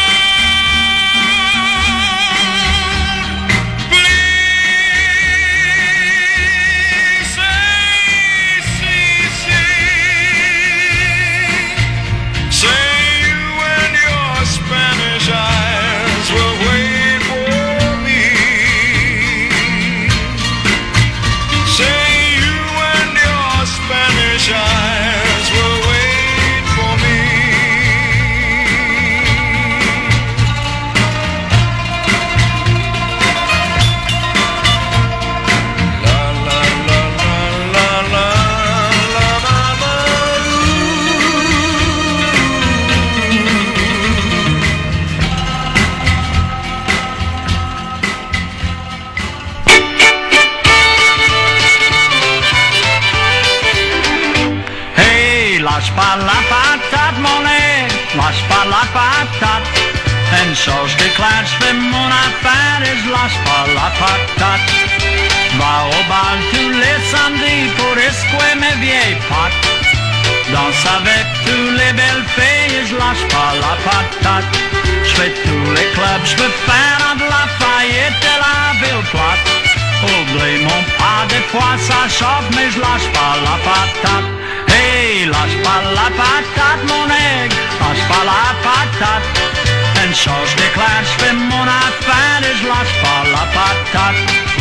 Q: Lâche pas la patate, mon nez, lâche pas la patate. Une chose que claire, je fais mon affaire et je lâche pas la patate. Va au bal tous les samedis pour escouer mes vieilles pattes. Danse avec tous les belles filles et je lâche pas la patate. Je fais tous les clubs, je veux faire un de la faillite et la ville plate. Oublie mon pas, des fois ça chauffe, mais je lâche pas la patate. Hey, lâche pas la patate, mon aigle, lâche pas la patate. Une chose d'éclair, je fais mon affaire et je lâche pas la patate.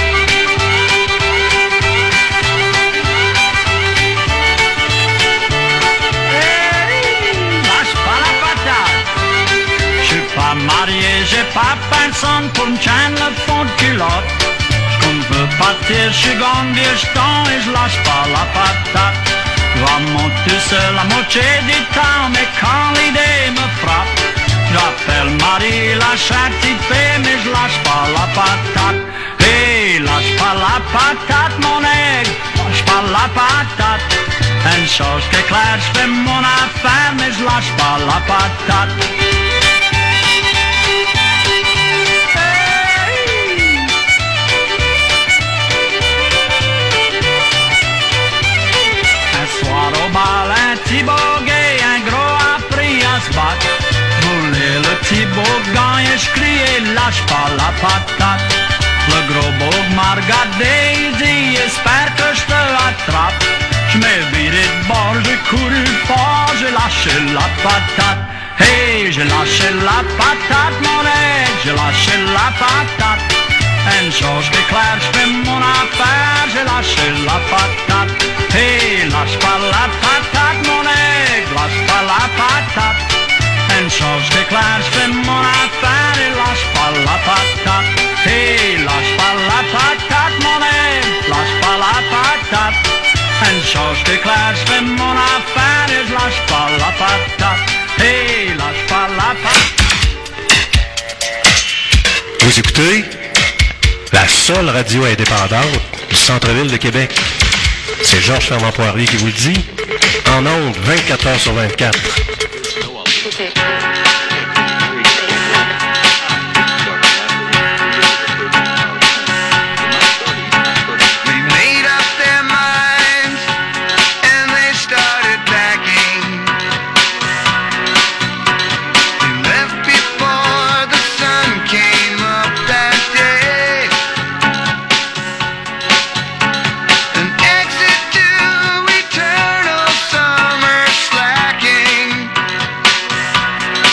Q: Pas marié, j'ai pas personne pour me chaîne le fond de culotte. J'comme veux partir, j'suis gomme vieux j'tends et j'lâche pas la patate. J'vois mon tout seul la moitié du temps, mais quand l'idée me frappe, j'appelle Marie la chartifée, mais j'lâche pas la patate. Hey, lâche pas la patate, mon aigle, lâche pas la patate. Une chose qui est claire, j'fais mon affaire, mais j'lâche pas la patate. Hey, petit bourgon et je criais lâche pas la patate. Le gros bourg m'a regardé, il dit espère que je te attrape. Je m'ai viré de bord, j'ai couru fort, j'ai lâché la patate. Hey, j'ai lâché la patate, mon aigle, j'ai lâché la patate. Une chose qui est claire, je fais mon affaire, j'ai lâché la patate. Hey, lâche pas la patate, mon aigle, lâche pas la patate. Une chose qui est claire, je fais mon affaire et lâche pas la patate. Hey, lâche pas la patate, mon aigle, lâche pas la patate. Une chose qui est claire, je fais mon affaire et je lâche pas la patate. Hey, lâche pas la patate.
L: Vous écoutez la seule radio indépendante du centre-ville de Québec. C'est Georges Fernand-Poirier qui vous le dit. En ondes, vingt-quatre heures sur vingt-quatre.
I: Eternal summer slacking.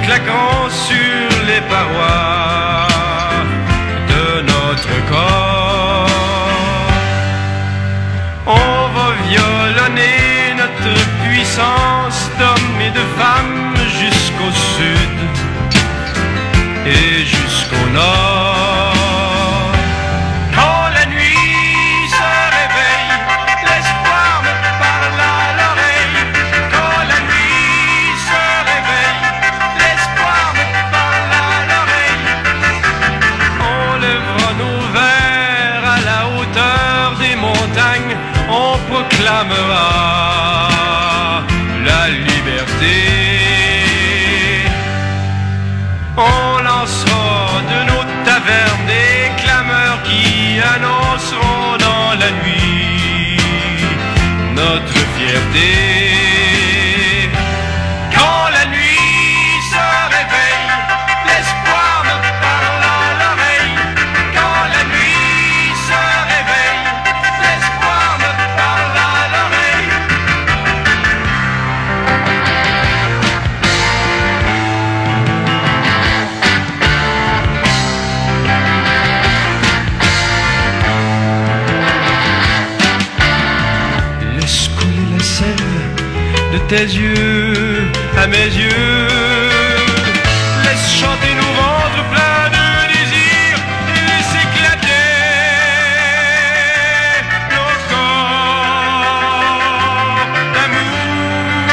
R: claquant sur les parois de notre corps. On va violonner notre puissance d'hommes et de femmes jusqu'au sud et jusqu'au nord. Quand la nuit se réveille, l'espoir me parle à l'oreille. Quand la nuit se réveille, l'espoir me parle à l'oreille. On lèvera nos verres à la hauteur des montagnes, on proclamera la liberté. On lancera de nos tavernes des clameurs qui annonceront dans la nuit notre fierté. Quand la nuit se réveille, l'espoir me parle à l'oreille. Quand la nuit se réveille, l'espoir me parle à l'oreille. Laisse couler la sève de tes yeux à mes yeux. Laisse chanter nos ventres pleins de désir et laisse éclater nos corps d'amour.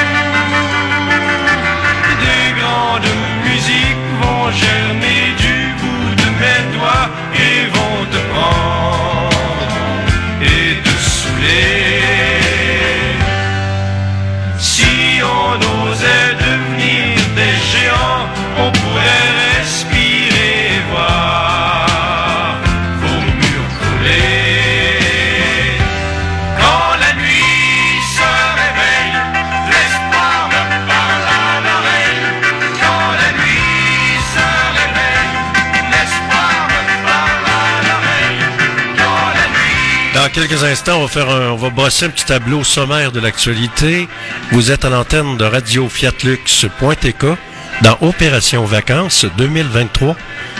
R: Des grandes musiques vont germer du bout de mes doigts et vont te prendre et te saouler. Si on osait devenir des géants, on pourrait respirer et voir vos murs crouler. Quand la nuit se réveille, l'espoir me parle à l'oreille. Quand la nuit se réveille, l'espoir me parle à l'oreille. Quand la nuit...
A: Dans quelques instants, on va faire un, on va brosser un petit tableau sommaire de l'actualité. Vous êtes à l'antenne de Radio Fiatlux point T K dans Opération Vacances deux mille vingt-trois.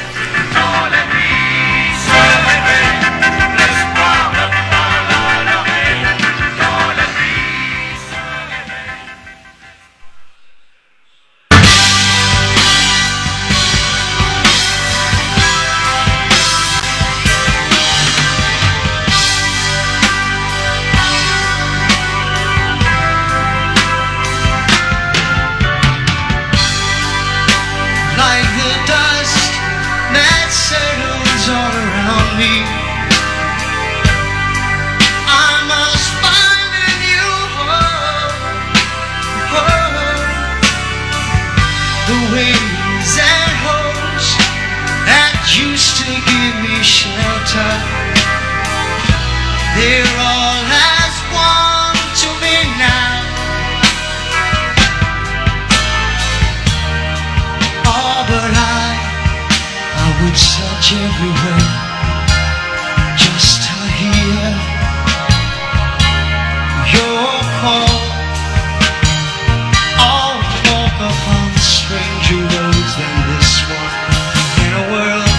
C: Like the dust that settles all around me, I must find a new home. The winds and hopes that used to give me shelter, they're all as one to me now. Oh, but I, I would search everywhere just to hear your call. I'll walk upon stranger roads than this one in a world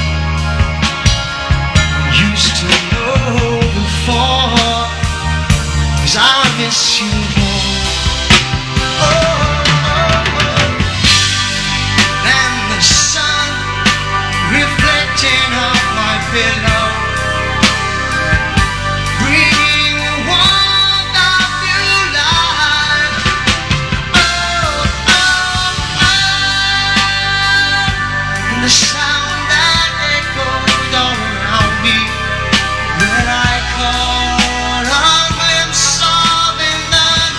C: I used to know before, 'cause I miss you more. Oh, reflecting off my pillow, bringing the warmth of new life. Oh, oh, oh, and the sound that echoed all around me when I caught a glimpse of in the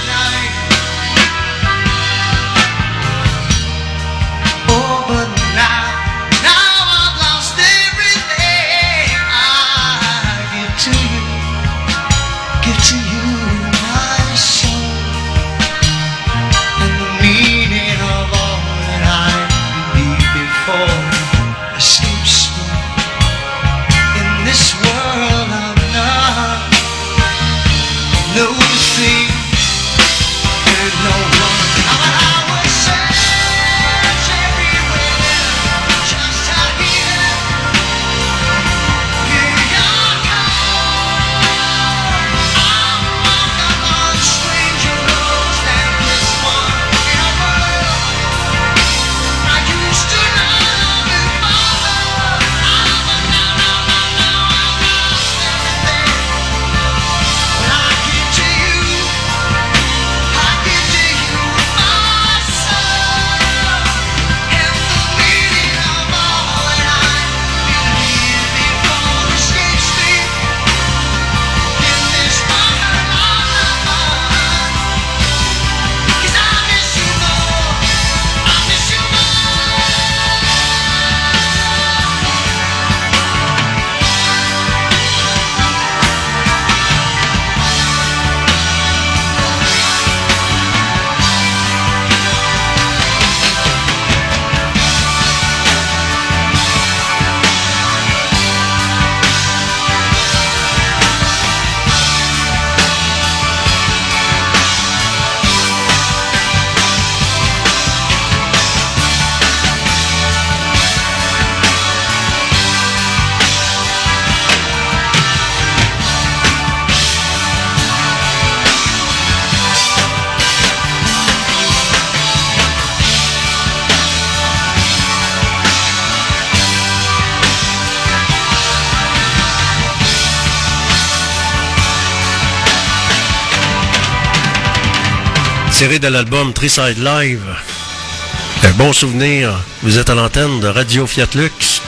A: tiré de l'album Three-Side Live. Un bon souvenir. Vous êtes à l'antenne de Radio Fiat Lux.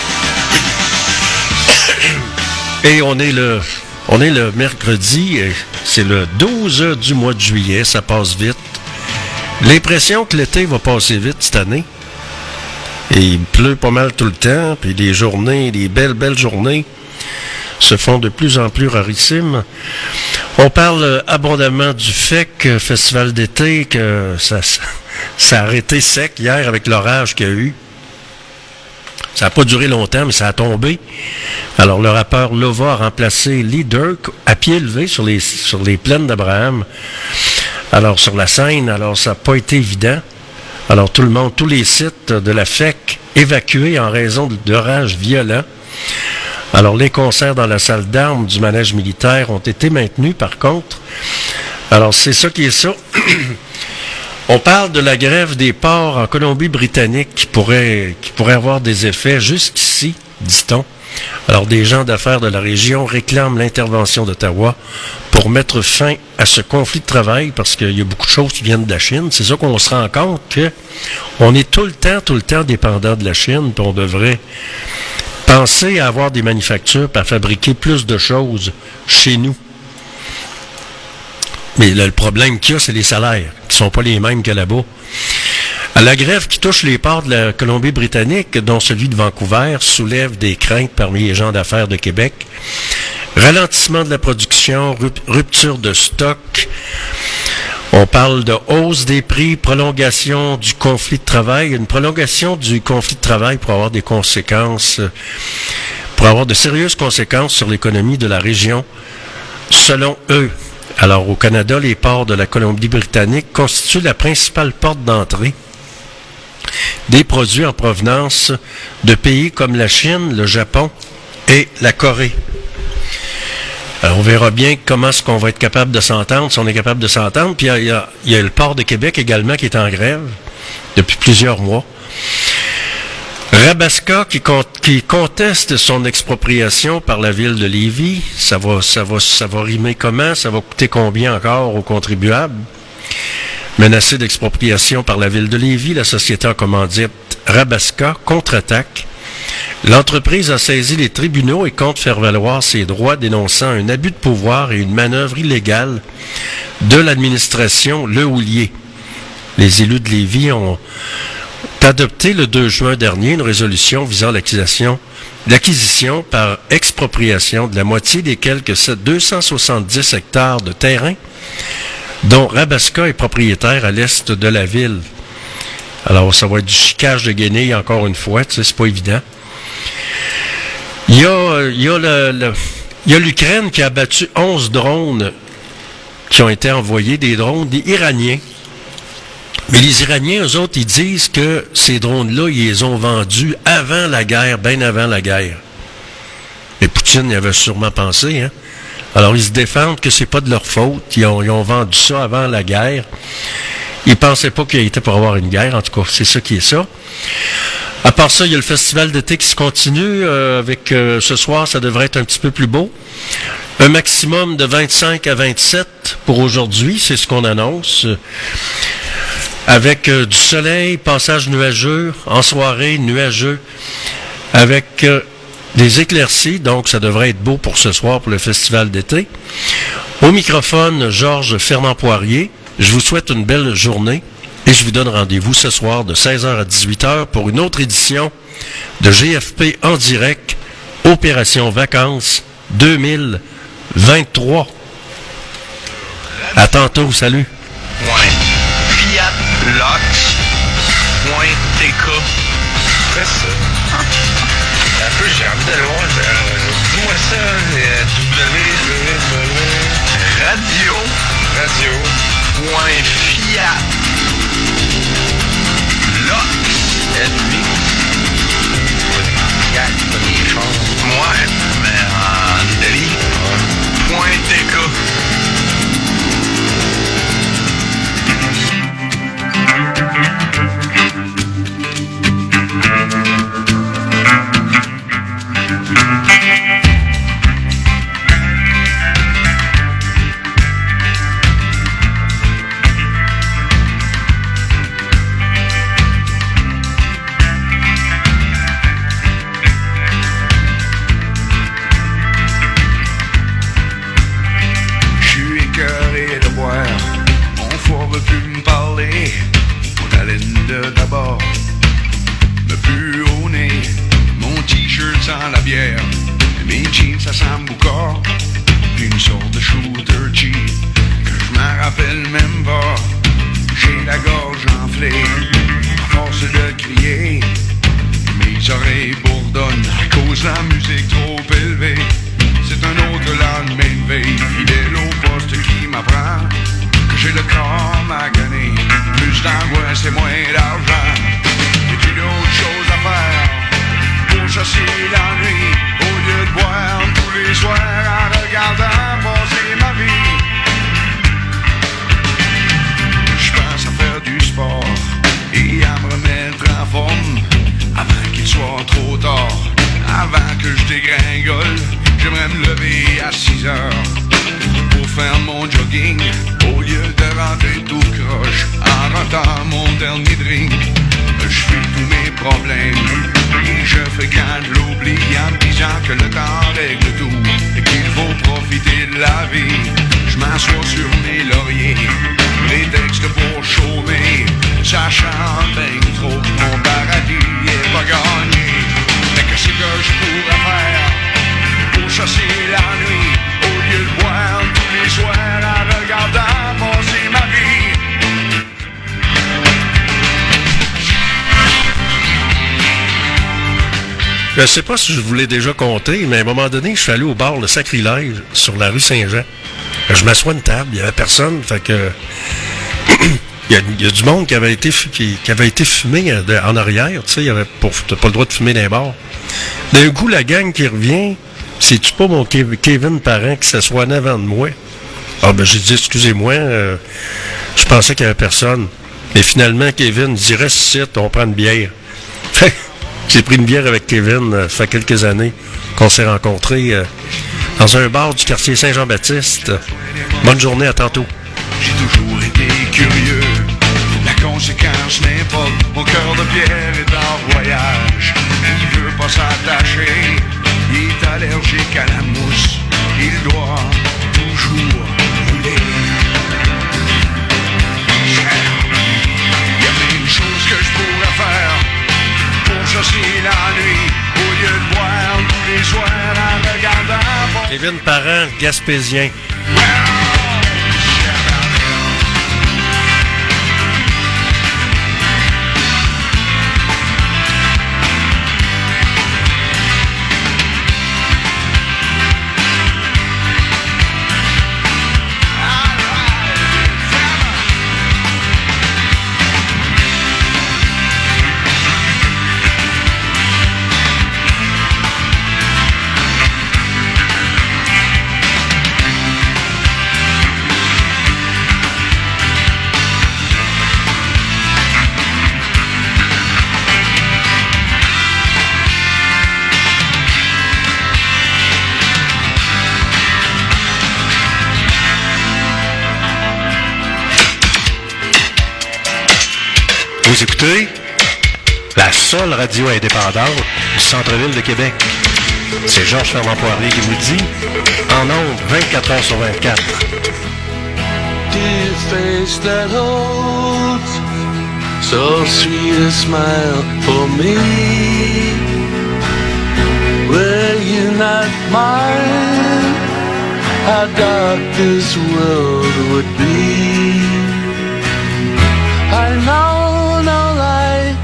A: Et on est le, on est le mercredi, et c'est le douze du mois de juillet, ça passe vite. L'impression que l'été va passer vite cette année. Et il pleut pas mal tout le temps, puis les journées, les belles, belles journées se font de plus en plus rarissimes. On parle abondamment du F E C, Festival d'été, que ça, ça, ça a arrêté sec hier avec l'orage qu'il y a eu. Ça n'a pas duré longtemps, mais ça a tombé. Alors, le rappeur Lova a remplacé Lee Durk à pied levé sur les, sur les plaines d'Abraham. Alors, sur la scène, alors ça n'a pas été évident. Alors, tout le monde, tous les sites de la F E C évacués en raison d'orages violents. Alors, les concerts dans la salle d'armes du manège militaire ont été maintenus, par contre. Alors, c'est ça qui est ça. On parle de la grève des ports en Colombie-Britannique qui pourrait, qui pourrait avoir des effets jusqu'ici, dit-on. Alors, des gens d'affaires de la région réclament l'intervention d'Ottawa pour mettre fin à ce conflit de travail parce qu'il y a beaucoup de choses qui viennent de la Chine. C'est ça qu'on se rend compte qu'on est tout le temps, tout le temps dépendant de la Chine, puis on devrait penser à avoir des manufactures pour fabriquer plus de choses chez nous. Mais là, le problème qu'il y a, c'est les salaires, qui sont pas les mêmes que là-bas. La grève qui touche les ports de la Colombie-Britannique, dont celui de Vancouver, soulève des craintes parmi les gens d'affaires de Québec. Ralentissement de la production, rupture de stock. On parle de hausse des prix, prolongation du conflit de travail. Une prolongation du conflit de travail pour avoir des conséquences, pour avoir de sérieuses conséquences sur l'économie de la région, selon eux. Alors, au Canada, les ports de la Colombie-Britannique constituent la principale porte d'entrée des produits en provenance de pays comme la Chine, le Japon et la Corée. Alors, on verra bien comment est-ce qu'on va être capable de s'entendre, si on est capable de s'entendre. Puis, il y a, il y a le port de Québec également qui est en grève depuis plusieurs mois. Rabaska qui, con, qui conteste son expropriation par la ville de Lévis. Ça va, ça va, ça va rimer comment? Ça va coûter combien encore aux contribuables? Menacée d'expropriation par la ville de Lévis, la société en commandite Rabaska contre-attaque. L'entreprise a saisi les tribunaux et compte faire valoir ses droits, dénonçant un abus de pouvoir et une manœuvre illégale de l'administration Le Houlier. Les élus de Lévis ont adopté le deux juin dernier une résolution visant l'acquisition, l'acquisition par expropriation de la moitié des quelques deux cent soixante-dix hectares de terrain dont Rabaska est propriétaire à l'est de la ville. Alors, ça va être du chicage de guenilles encore une fois, tu sais, c'est pas évident. Il y a, il y a le, le, il y a l'Ukraine qui a abattu onze drones qui ont été envoyés, des drones des Iraniens. Mais les Iraniens, eux autres, ils disent que ces drones-là, ils les ont vendus avant la guerre, bien avant la guerre. Mais Poutine y avait sûrement pensé, hein. Alors, ils se défendent que c'est pas de leur faute. Ils ont, ils ont vendu ça avant la guerre. Ils pensaient pas qu'il était pour avoir une guerre. En tout cas, c'est ça qui est ça. À part ça, il y a le festival d'été qui se continue. Euh, avec euh, ce soir, ça devrait être un petit peu plus beau. Un maximum de vingt-cinq à vingt-sept pour aujourd'hui. C'est ce qu'on annonce. Avec euh, du soleil, passage nuageux, en soirée, nuageux, avec euh, des éclaircies, donc ça devrait être beau pour ce soir, pour le festival d'été. Au microphone, Georges Fernand-Poirier, je vous souhaite une belle journée et je vous donne rendez-vous ce soir de seize heures à dix-huit heures pour une autre édition de G F P en direct, Opération Vacances deux mille vingt-trois. À tantôt, salut.
E: Lox.tk. Fais ça. Un peu, j'ai envie d'aller voir. Euh, dis-moi ça. Euh, w. Radio. Radio. Point Fiat. Lox. L-V. Fiat, pas des choses. Moi, mais en Italie. Point T K.
P: veut plus me parler. Mon haleine de tabac me pue au nez. Mon t-shirt sent la bière. Mes jeans, ça sent le boucard. Puis une sorte de shooter cheap que je m'en rappelle même pas. J'ai la gorge enflée, à force de crier. Mes oreilles bourdonnent à cause de la musique trop élevée. C'est un autre lendemain de veille, fidèle au poste qui m'apprend que j'ai le corps magané. Plus d'angoisse et moins d'argent. Y'a-t-il d'autres choses à faire pour chasser l'ennui? Au lieu de boire tous les soirs en regardant passer ma vie, je pense à faire du sport et à me remettre en forme avant qu'il soit trop tard. Avant que je dégringole, j'aimerais me lever à six heures pour faire mon jogging au lieu de rentrer tout croche en rentrant mon dernier drink. Je fuis tous mes problèmes et je fais quand je l'oublie en me disant que le temps règle tout et qu'il faut profiter de la vie. Je m'assois sur mes lauriers, prétexte pour chômer, sachant bien trop que mon paradis est pas gagné. Mais qu'est-ce que je pourrais faire pour chasser la nuit au lieu de boire tous les soirs en regardant passer ma vie?
A: Je sais pas si je vous l'ai déjà compté, mais à un moment donné, je suis allé au bar Le Sacrilège sur la rue Saint-Jean. Je m'assois à une table, il y avait personne, fait que il y, a, il y a du monde qui avait été qui, qui avait été fumé en arrière, tu sais, il y avait pour t'as pas le droit de fumer dans les bars. D'un coup, la gang qui revient, c'est-tu pas mon Kevin Parent qui s'assoit en avant de moi? Ah ben j'ai dit excusez-moi, euh, je pensais qu'il y avait personne. Mais finalement, Kevin dit reste ici, on prend une bière. Fait j'ai pris une bière avec Kevin, euh, ça fait quelques années qu'on s'est rencontrés euh, dans un bar du quartier Saint-Jean-Baptiste. Bonne journée, à tantôt.
P: J'ai toujours été curieux, la conséquence n'importe. Mon cœur de pierre est en voyage, il veut pas s'attacher. Il est allergique à la mousse, il doit toujours rouler. Il y a plein de choses que je pourrais faire pour chasser la nuit, au lieu de boire tous les soirs en regardant.
A: Kevin Parent, Gaspésien.
L: Vous écoutez la seule radio indépendante du centre-ville de Québec. C'est Georges Fermant-Poirier qui vous le dit, en ondes vingt-quatre heures sur vingt-quatre.
S: Dear face that holds so sweet a smile for me, were you not mine, how dark this world would be. I know no light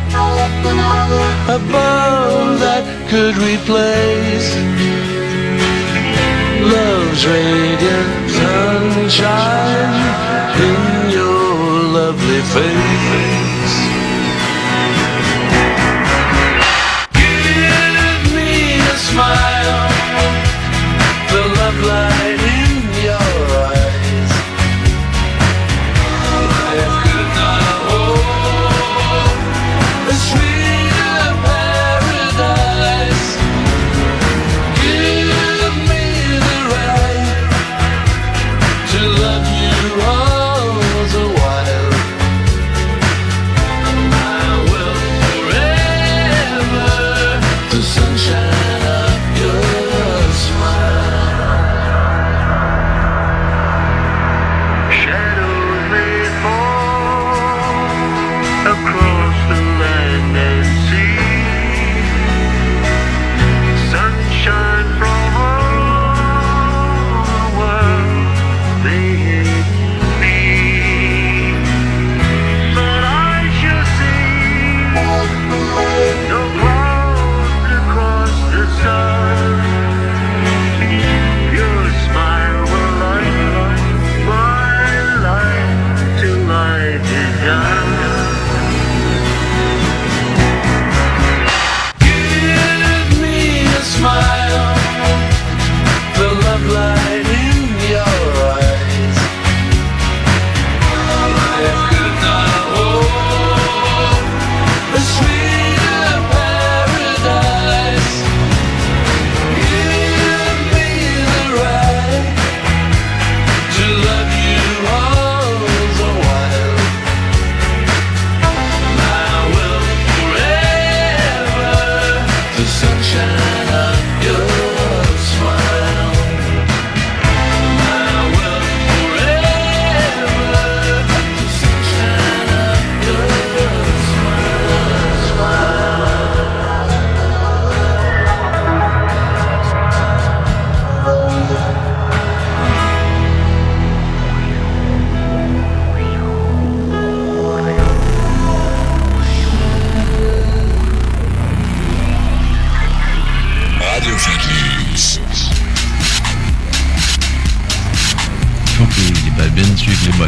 S: above that could replace love's radiant sunshine in your lovely face. Give me a smile, the love light in your eyes. I could not hold a sweeter paradise. Give me the right to love you all the while.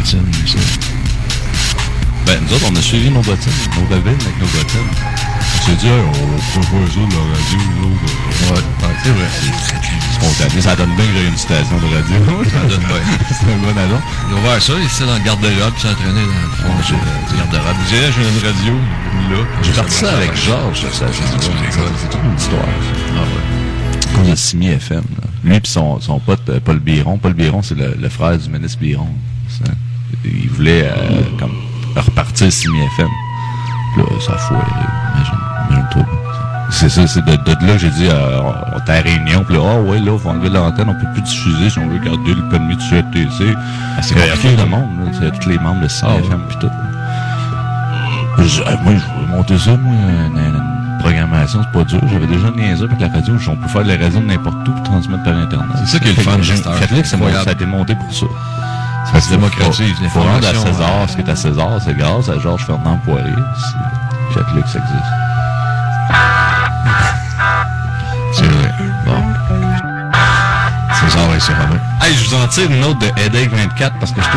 T: bottines, ça. Ben, nous autres, on a suivi nos bottines, nos babines avec nos bottines. On s'est dit, hey, on va faire ça de la radio, nous autres. Ouais, ouais, c'est vrai. C'est spontané. Ça donne bien que j'ai une station de radio. Ça donne bien. C'est un bon agent.
U: Ils ont ouvert ça, ici, dans le garde-robe, puis s'entraîner dans le fond du garde-robe.
T: Je dirais, j'ai une radio, là. J'ai parti ça avec Georges, ça. C'est toute une histoire. Ah ouais. Comme le Simi F M, là. Lui et son, son pote, Paul Biron. Paul Biron, c'est le, le frère du ministre Biron. Ça. Il voulait, euh, comme, repartir Simi F M. Là, ça a foiré. Imagine, imagine-toi. C'est ça, c'est de, de là que j'ai dit, euh, on était à Réunion, puis là, ah oh, ouais, là, on va enlever l'antenne, on peut plus diffuser si on veut garder le permis de C F T C. Ah, c'est compliqué, le monde, là, c'est tous les membres de Simi F M, puis tout. Je, euh, moi, je voulais monter ça, moi, une, une programmation, c'est pas dur. J'avais déjà niaisé avec la radio, on peut faire les réseaux de n'importe où puis transmettre par Internet.
U: C'est ça qui est le fun,
T: Catholic, ça a été monté pour ça.
U: Ça se démocratise.
T: Il faut rendre à César ce qui est à César, c'est grâce à Georges Fernand Poirier. Catholic, ça existe.
U: C'est vrai. Bon. César et c'est Robin.
T: Hey, je vous en tire une autre de Headache vingt-quatre parce que je trouve...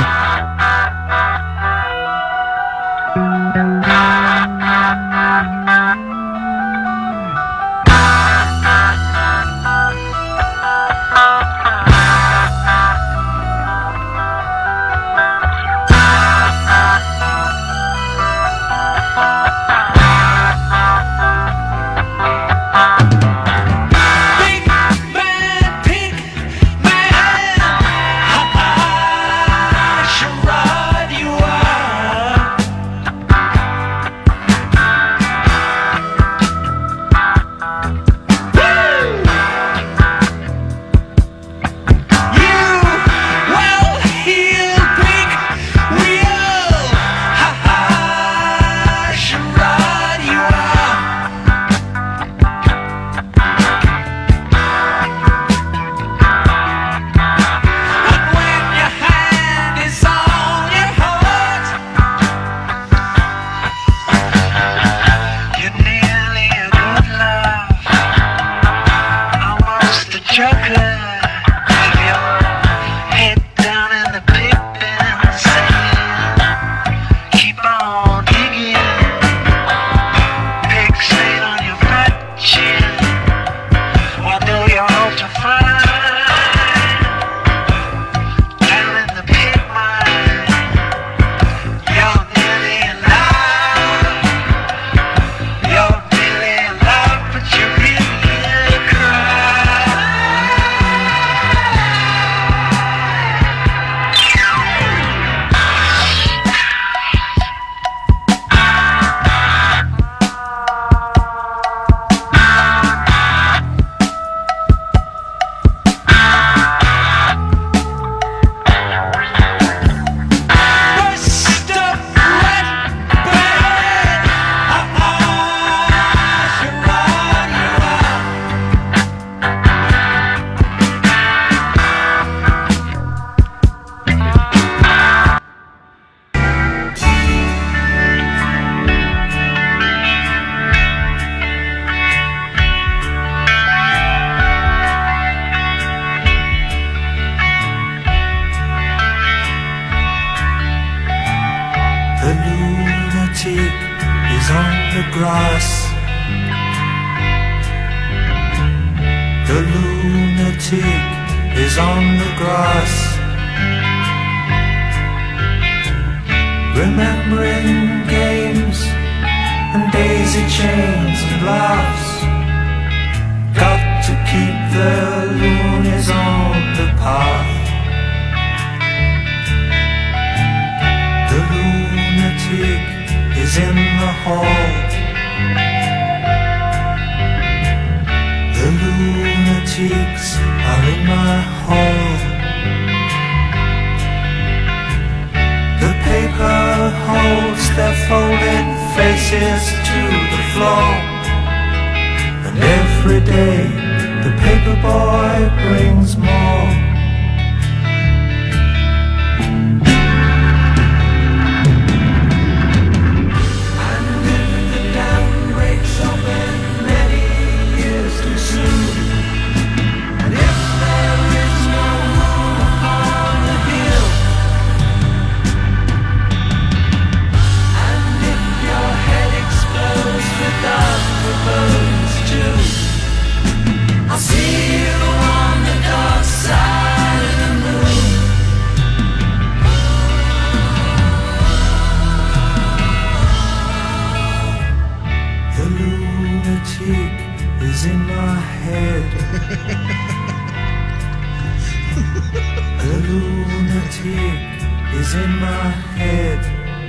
C: is in my head.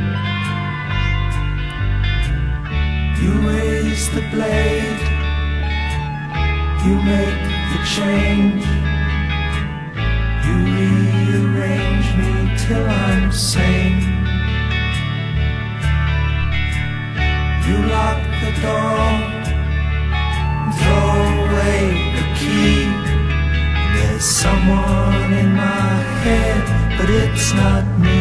C: You raise the blade, you make the change, you rearrange me till I'm sane. You lock the door and throw away the key. There's someone in my head, but it's not me.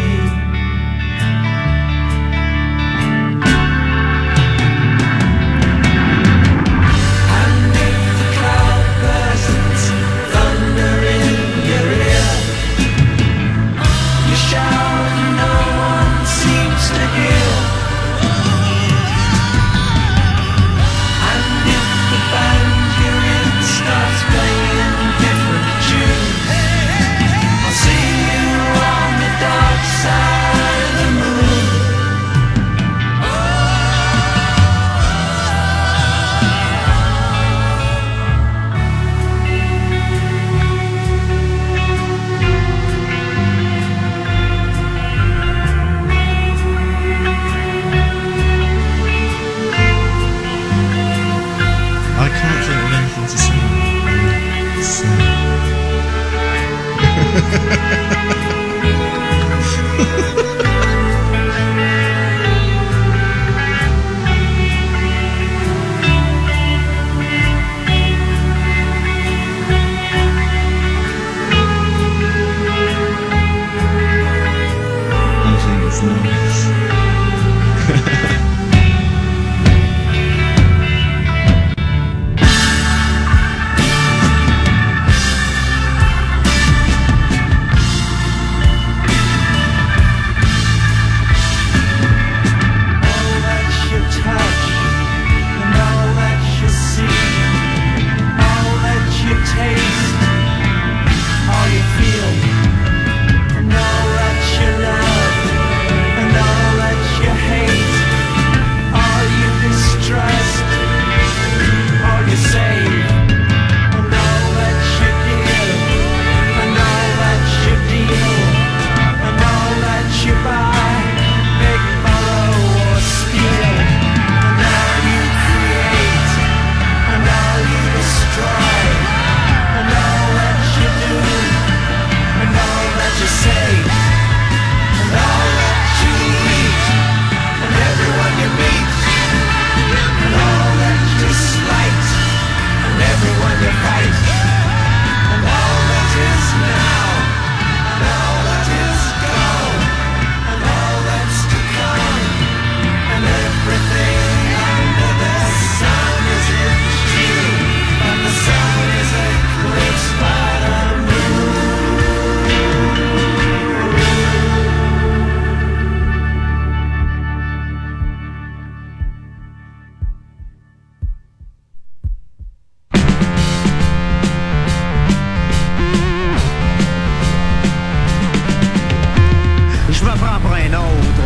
C: And if the cloud bursts, thunder in your ear, you shout and no one seems to hear. And if the band you're in starts playing different tunes, I'll see you on the dark side of the moon.
B: I can't think of anything to say. So. I think it's nice. All that you touch and all that you see, all that you taste, all you feel, and all that you love and all that you hate, all you distrust, all you save, and all that you give, and all that you deal, and all that you buy, beg, borrow or steal, and all you create, and all you destroy, and all that you do, and all that you say, and all that you eat, and everyone you meet, and all that you slight, and everyone you fight, and all that is now, and all that is gone, and all that's to come, and everything under the sun is in view, and the sun is eclipsed by the Je me prends pour un autre.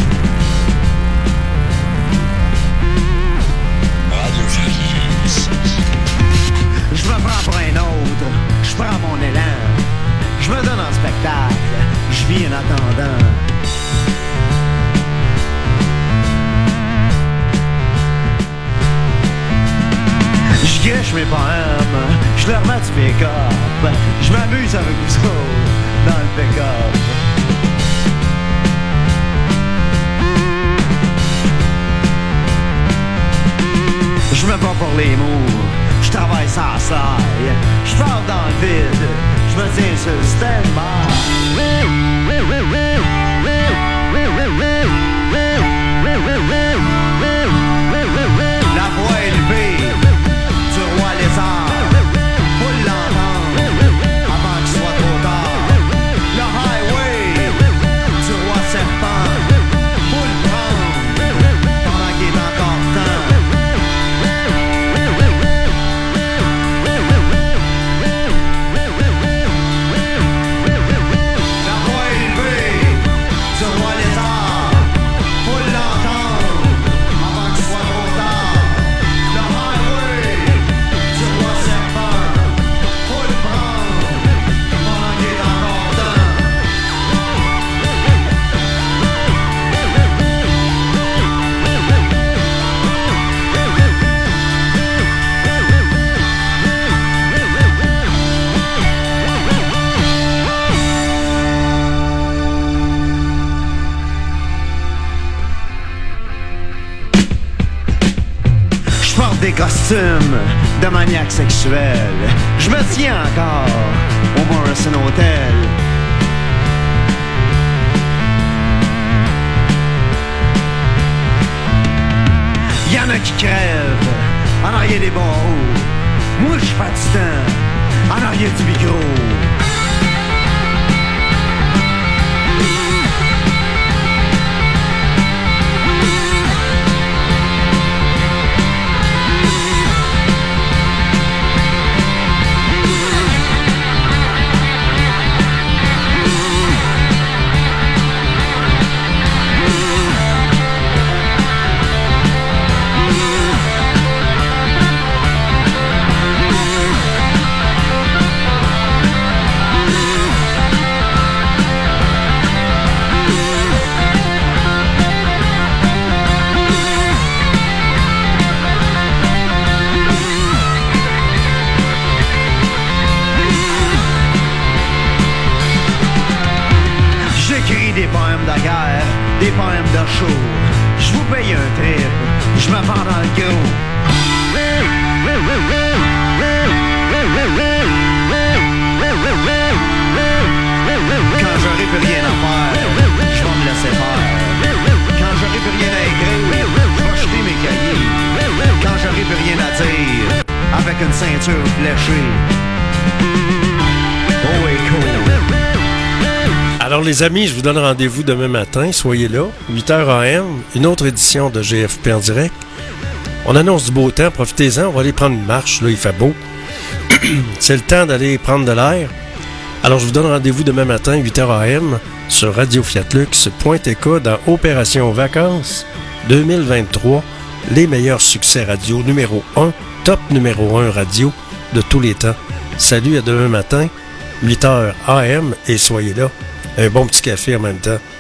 B: Je me prends pour un autre. Je prends mon élan. Je me donne en spectacle. Je vis en attendant. Je gâche mes poèmes. Je leur mets du pick-up. Je m'amuse avec vous autres dans le pick-up. Je me bats pour les mots, je travaille sans saille, je parle dans le vide, je me tiens sur le stand-by. La voix élevée du roi lézard, faut l'entendre avant qu'il soit trop tard. Le highway du roi serpent, faut le prendre pendant qu'il est encore temps.
D: des costumes de maniaques sexuels. Je me tiens encore au Morrison Hotel. Y'en a qui crèvent en arrière des barreaux. Moi je fais du temps en arrière du micro. Des poèmes de guerre, des poèmes de show. Je vous paye un trip, je me vends dans le gros. Quand j'aurai plus rien à faire, je vais me laisser faire. Quand j'aurai plus rien à écrire, je vais jeter mes cahiers. Quand j'aurai plus rien à dire, avec une ceinture fléchée. Oh et cool.
A: Alors les amis, je vous donne rendez-vous demain matin, soyez là, huit heures A M, une autre édition de G F P en direct. On annonce du beau temps, profitez-en, on va aller prendre une marche, là il fait beau. C'est le temps d'aller prendre de l'air. Alors je vous donne rendez-vous demain matin, huit heures A M, sur radio fiat lux point t k dans Opération Vacances deux mille vingt-trois, les meilleurs succès radio numéro un, top numéro un radio de tous les temps. Salut, à demain matin, huit heures A M, et soyez là. Un bon petit café en même temps.